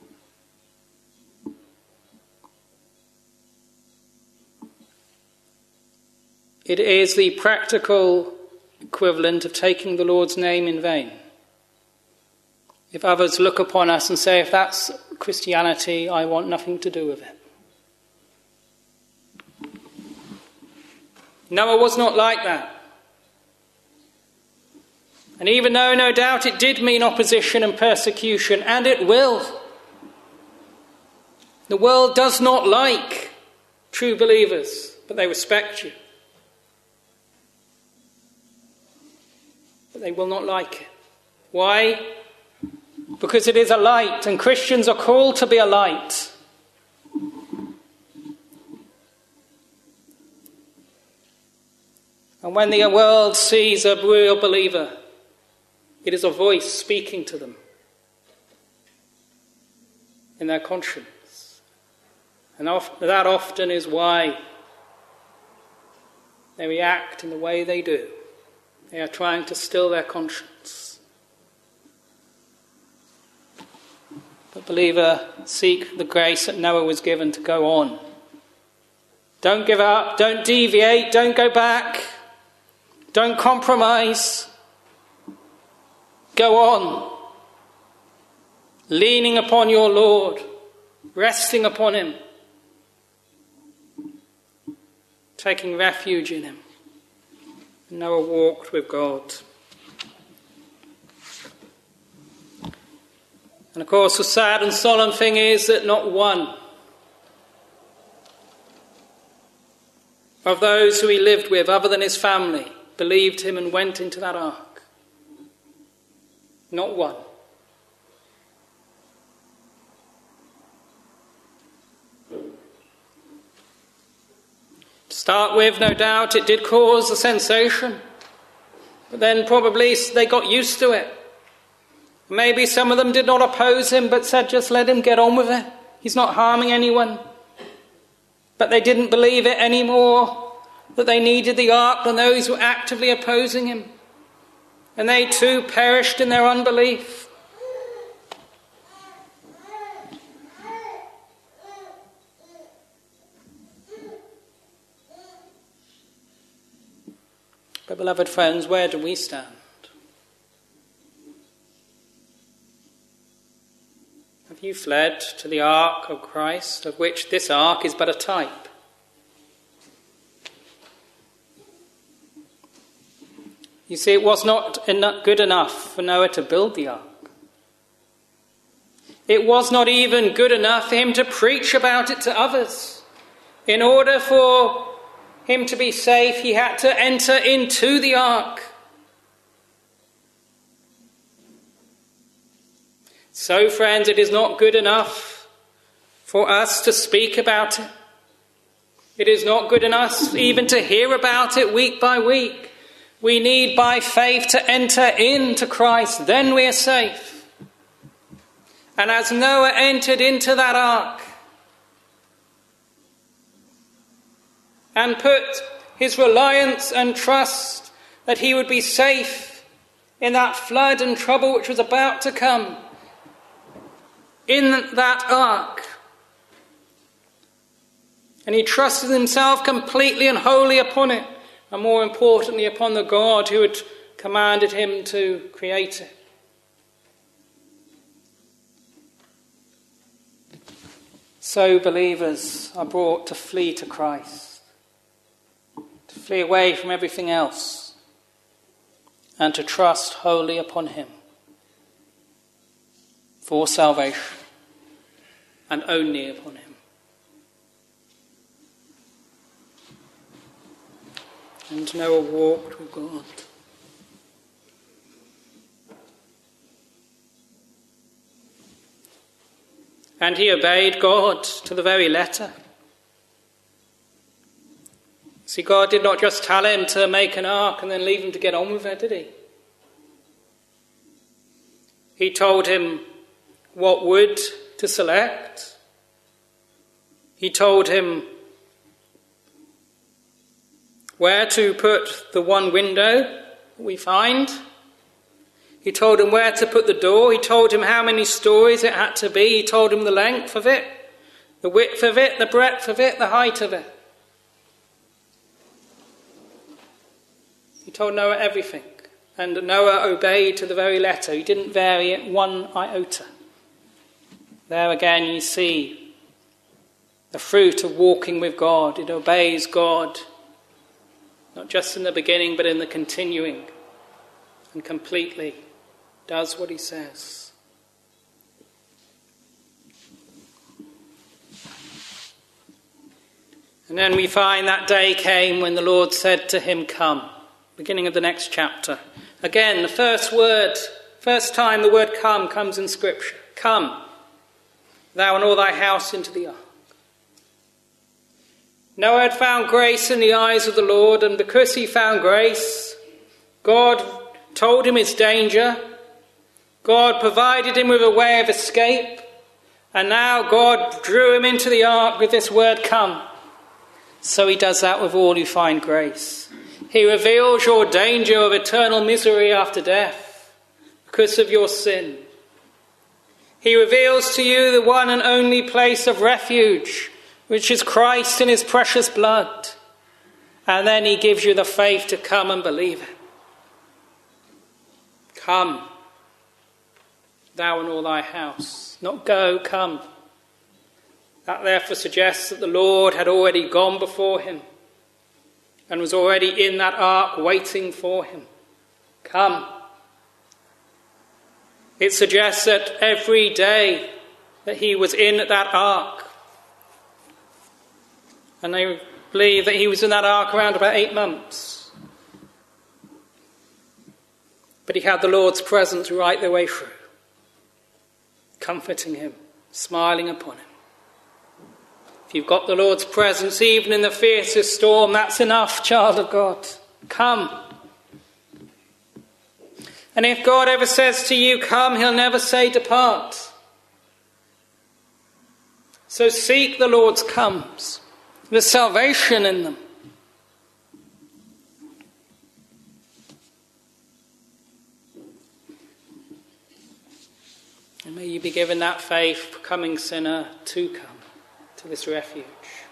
[SPEAKER 2] It is the practical equivalent of taking the Lord's name in vain. If others look upon us and say, if that's Christianity, I want nothing to do with it. Noah was not like that. And even though no doubt it did mean opposition and persecution, and it will, the world does not like true believers, but they respect you. But they will not like it. Why? Because it is a light, and Christians are called to be a light. And when the world sees a real believer, it is a voice speaking to them in their conscience. And that often is why they react in the way they do. They are trying to still their conscience. But believer, seek the grace that Noah was given to go on. Don't give up, don't deviate, don't go back, don't compromise. Go on, leaning upon your Lord, resting upon him, taking refuge in him. Noah walked with God. And of course, the sad and solemn thing is that not one of those who he lived with, other than his family, believed him and went into that ark. Not one. To start with, no doubt, it did cause a sensation. But then probably they got used to it. Maybe some of them did not oppose him, but said, just let him get on with it. He's not harming anyone. But they didn't believe it anymore, that they needed the ark than those who were actively opposing him. And they too perished in their unbelief. But beloved friends, where do we stand? Have you fled to the ark of Christ, of which this ark is but a type? You see, it was not good enough for Noah to build the ark. It was not even good enough for him to preach about it to others. In order for him to be safe, he had to enter into the ark. So, friends, it is not good enough for us to speak about it. It is not good enough even to hear about it week by week. We need, by faith, to enter into Christ. Then we are safe. And as Noah entered into that ark and put his reliance and trust that he would be safe in that flood and trouble which was about to come, in that ark, and he trusted himself completely and wholly upon it, and more importantly upon the God who had commanded him to create it. So believers are brought to flee to Christ, to flee away from everything else, and to trust wholly upon him for salvation, and only upon him. And Noah walked with God. And he obeyed God to the very letter. See, God did not just tell him to make an ark and then leave him to get on with it, did he? He told him what wood to select. He told him where to put the one window we find. He told him where to put the door. He told him how many stories it had to be. He told him the length of it, the width of it, the breadth of it, the height of it. He told Noah everything. And Noah obeyed to the very letter. He didn't vary it one iota. There again you see the fruit of walking with God. It obeys God, not just in the beginning, but in the continuing, and completely does what he says. And then we find that day came when the Lord said to him, "Come." Beginning of the next chapter. Again, the first time the word "come" comes in Scripture. Come, thou and all thy house into the ark. Noah had found grace in the eyes of the Lord, and because he found grace, God told him his danger. God provided him with a way of escape, and now God drew him into the ark with this word "come." So he does that with all who find grace. He reveals your danger of eternal misery after death because of your sin. He reveals to you the one and only place of refuge, which is Christ in his precious blood. And then he gives you the faith to come and believe it. Come, thou and all thy house. Not go, come. That therefore suggests that the Lord had already gone before him and was already in that ark waiting for him. Come. It suggests that every day that he was in that ark, and they believe that he was in that ark around about 8 months, but he had the Lord's presence right the way through, comforting him, smiling upon him. If you've got the Lord's presence even in the fiercest storm, that's enough, child of God. Come. And if God ever says to you, come, he'll never say depart. So seek the Lord's comes. There's salvation in them. And may you be given that faith, becoming sinner, to come to this refuge.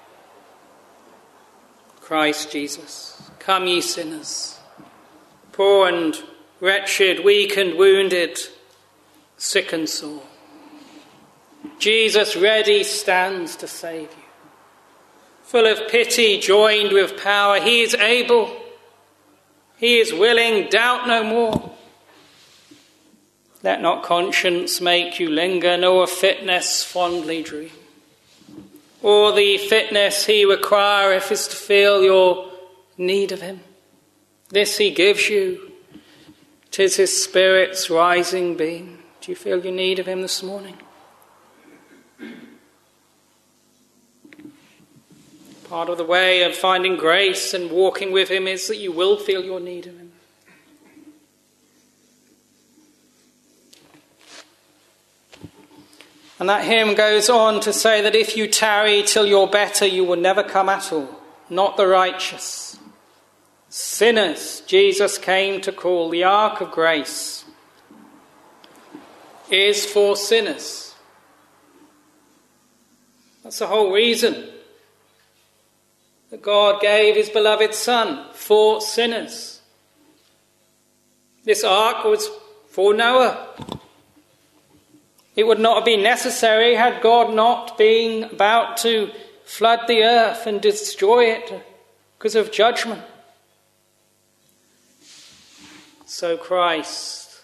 [SPEAKER 2] Christ Jesus, come ye sinners, poor and wretched, weak and wounded, sick and sore. Jesus ready stands to save you. Full of pity, joined with power, he is able, he is willing, doubt no more. Let not conscience make you linger, nor fitness fondly dream. All the fitness he requireth is to feel your need of him. This he gives you. 'Tis his Spirit's rising beam. Do you feel your need of him this morning? Part of the way of finding grace and walking with him is that you will feel your need of him. And that hymn goes on to say that if you tarry till you're better, you will never come at all, not the righteous. Sinners Jesus came to call. The ark of grace is for sinners. That's the whole reason that God gave his beloved Son, for sinners. This ark was for Noah. It would not have been necessary had God not been about to flood the earth and destroy it because of judgment. So Christ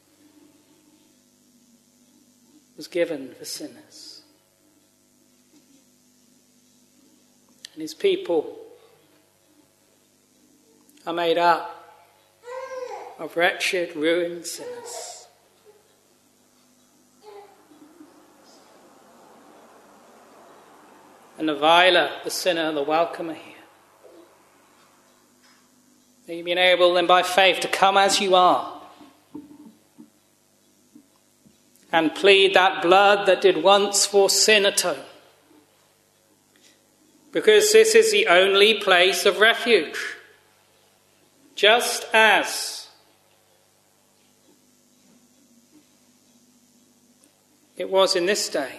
[SPEAKER 2] was given for sinners. And his people are made up of wretched, ruined sinners. And the viler, the sinner, the welcomer here. You've been able then by faith to come as you are and plead that blood that did once for sin atone. Because this is the only place of refuge. Just as it was in this day,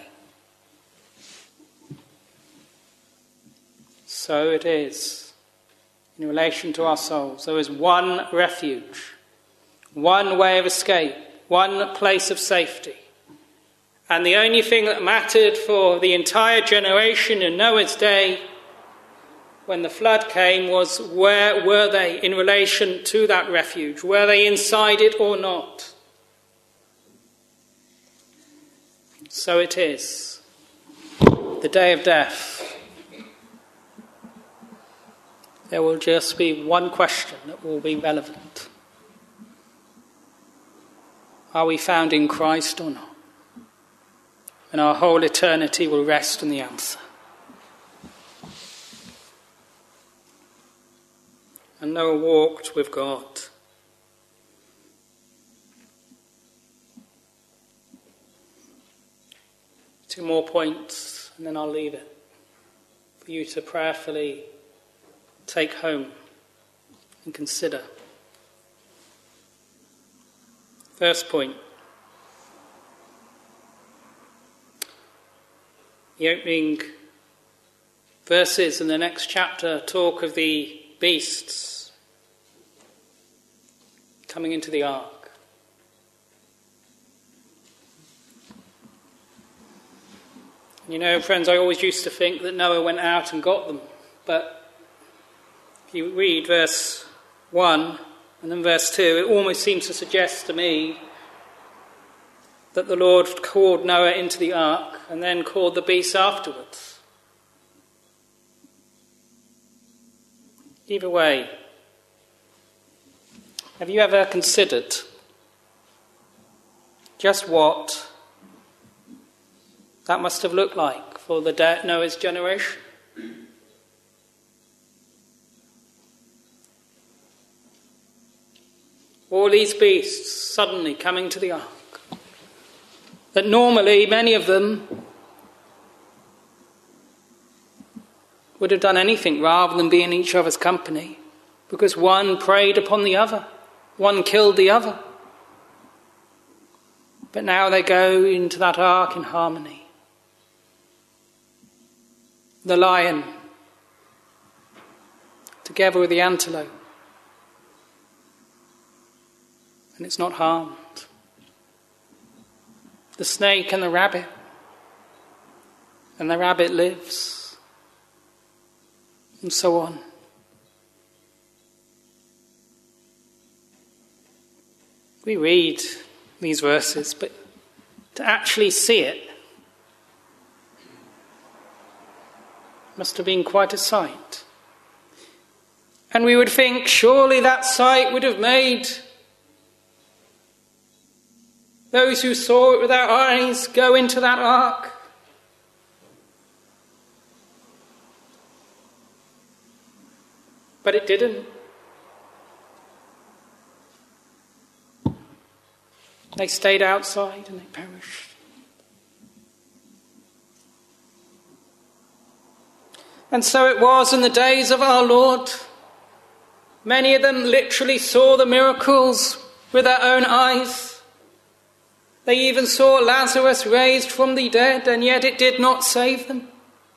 [SPEAKER 2] so it is in relation to our souls. There is one refuge, one way of escape, one place of safety. And the only thing that mattered for the entire generation in Noah's day when the flood came was where were they in relation to that refuge? Were they inside it or not? So it is. The day of death. There will just be one question that will be relevant. Are we found in Christ or not? And our whole eternity will rest in the answer. And Noah walked with God. Two more points, and then I'll leave it for you to prayerfully take home and consider. First point. The opening verses in the next chapter talk of the beasts coming into the ark. You know, friends, I always used to think that Noah went out and got them, but if you read verse 1 and then verse 2, it almost seems to suggest to me that the Lord called Noah into the ark and then called the beasts afterwards. Either way, have you ever considered just what that must have looked like for Noah's generation? All these beasts suddenly coming to the ark. That normally many of them would have done anything rather than be in each other's company, because one preyed upon the other, one killed the other. But now they go into that ark in harmony. The lion, together with the antelope, and it's not harmed. The snake and the rabbit lives, and so on. We read these verses, but to actually see it must have been quite a sight. And we would think surely that sight would have made those who saw it with their eyes go into that ark. But it didn't. They stayed outside and they perished. And so it was in the days of our Lord. Many of them literally saw the miracles with their own eyes. They even saw Lazarus raised from the dead, and yet it did not save them.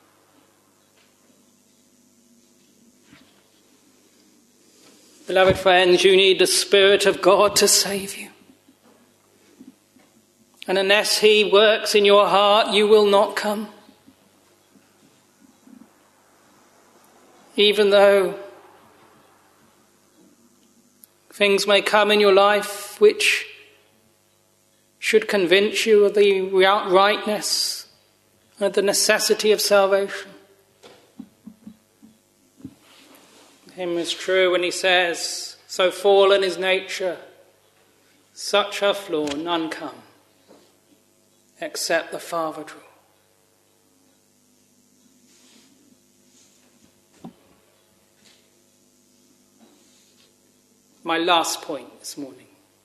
[SPEAKER 2] Beloved friends, you need the Spirit of God to save you. And unless He works in your heart, you will not come. Even though things may come in your life which should convince you of the rightness and of the necessity of salvation. The hymn is true when he says, "So fallen is nature, such a flaw none come, except the Father draw." My last point this morning.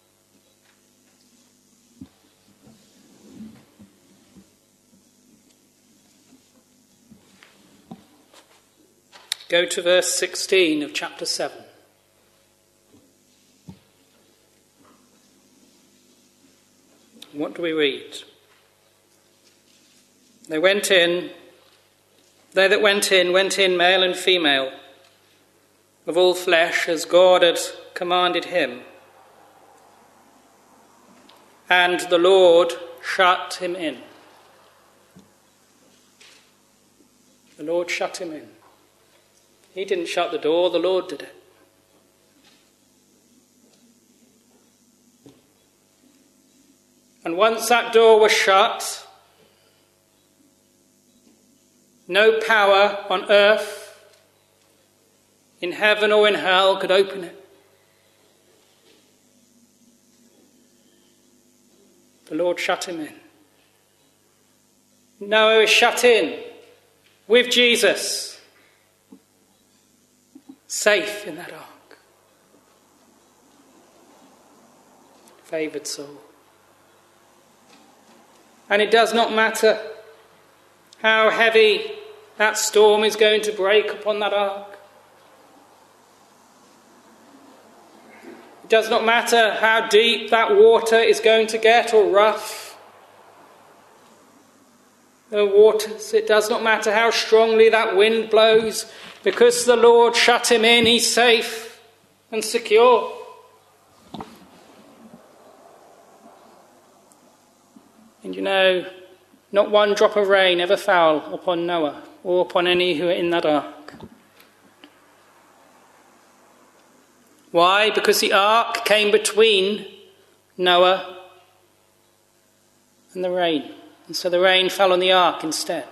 [SPEAKER 2] Go to verse 16 of chapter 7. What do we read? They that went in, male and female, of all flesh, as God had commanded him. And the Lord shut him in. The Lord shut him in. He didn't shut the door, the Lord did it. And once that door was shut, no power on earth, in heaven or in hell, could open it. The Lord shut him in. Noah is shut in with Jesus, safe in that ark. Favoured soul. And it does not matter how heavy that storm is going to break upon that ark. It does not matter how deep that water is going to get or rough. The waters, it does not matter how strongly that wind blows, because the Lord shut him in, he's safe and secure. And you know, not one drop of rain ever fell upon Noah or upon any who were in that ark. Why? Because the ark came between Noah and the rain. And so the rain fell on the ark instead.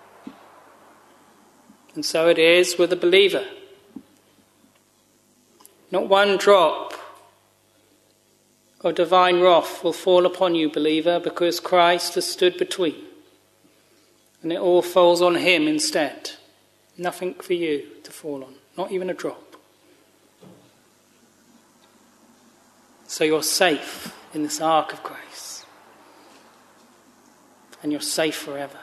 [SPEAKER 2] And so it is with the believer. Not one drop of divine wrath will fall upon you, believer, because Christ has stood between. And it all falls on him instead. Nothing for you to fall on, not even a drop. So you're safe in this ark of grace. And you're safe forever.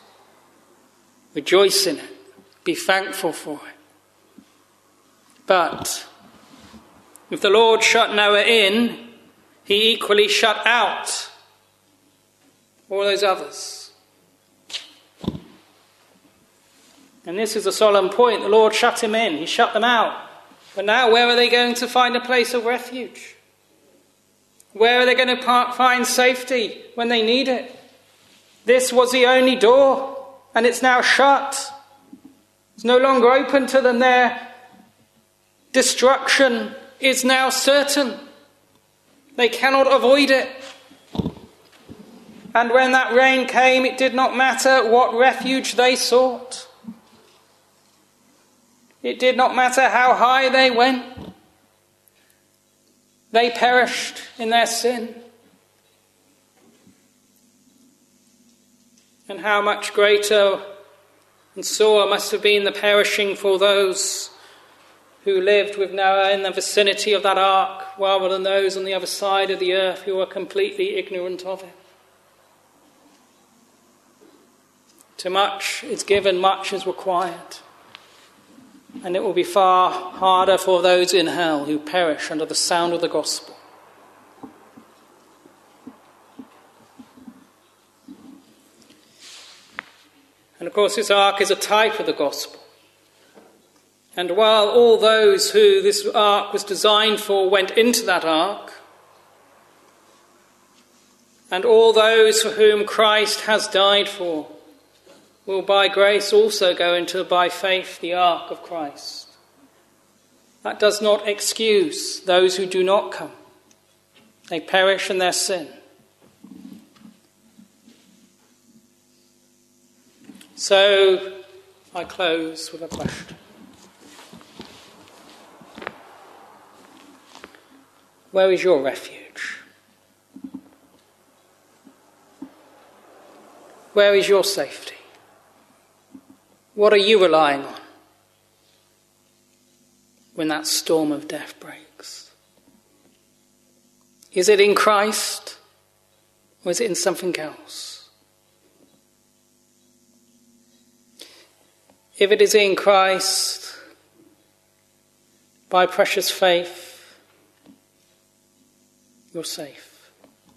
[SPEAKER 2] Rejoice in it. Be thankful for it. But if the Lord shut Noah in, he equally shut out all those others. And this is a solemn point. The Lord shut him in. He shut them out. But now where are they going to find a place of refuge? Where are they going to find safety when they need it? This was the only door, and it's now shut. It's no longer open to them. Their destruction is now certain. They cannot avoid it. And when that rain came, it did not matter what refuge they sought. It did not matter how high they went. They perished in their sin. And how much greater and sore must have been the perishing for those who lived with Noah in the vicinity of that ark, rather than those on the other side of the earth who were completely ignorant of it. To much is given, much is required. And it will be far harder for those in hell who perish under the sound of the gospel. And of course this ark is a type of the gospel. And while all those who this ark was designed for went into that ark, and all those for whom Christ has died for will by grace also go into, by faith, the ark of Christ. That does not excuse those who do not come. They perish in their sin. So I close with a question. Where is your refuge? Where is your safety? What are you relying on when that storm of death breaks? Is it in Christ, or is it in something else? If it is in Christ, by precious faith, you're safe.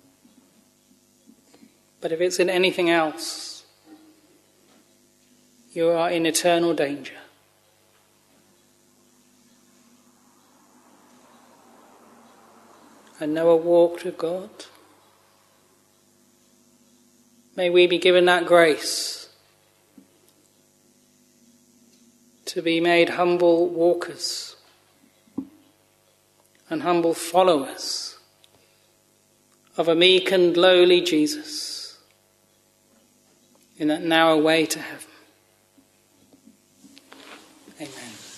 [SPEAKER 2] But if it's in anything else, you are in eternal danger. And Noah walked with God. May we be given that grace to be made humble walkers and humble followers of a meek and lowly Jesus in that narrow way to heaven. Amen.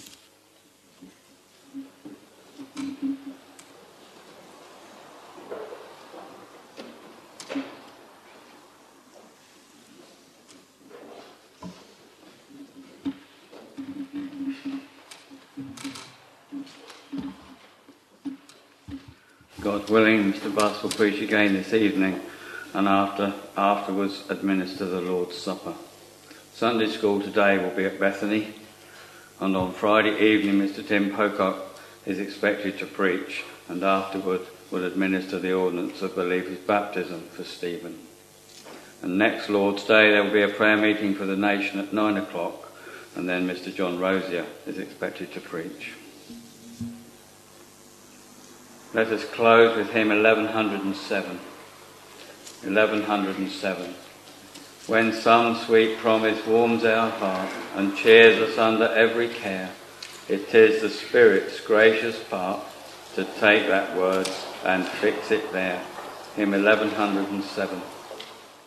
[SPEAKER 1] God willing, Mr. Buss will preach again this evening and afterwards administer the Lord's Supper. Sunday school today will be at Bethany, and on Friday evening Mr. Tim Pocock is expected to preach and afterward will administer the ordinance of believers' baptism for Stephen. And next Lord's Day there will be a prayer meeting for the nation at 9 o'clock, and then Mr. John Rosier is expected to preach. Let us close with hymn 1107. 1107. When some sweet promise warms our heart and cheers us under every care, it is the Spirit's gracious part to take that word and fix it there. Hymn 1107.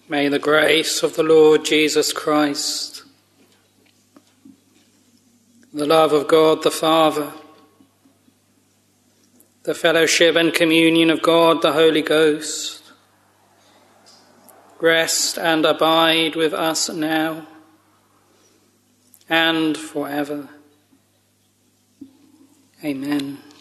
[SPEAKER 2] May the grace of the Lord Jesus Christ, the love of God the Father, the fellowship and communion of God the Holy Ghost, rest and abide with us now and forever. Amen.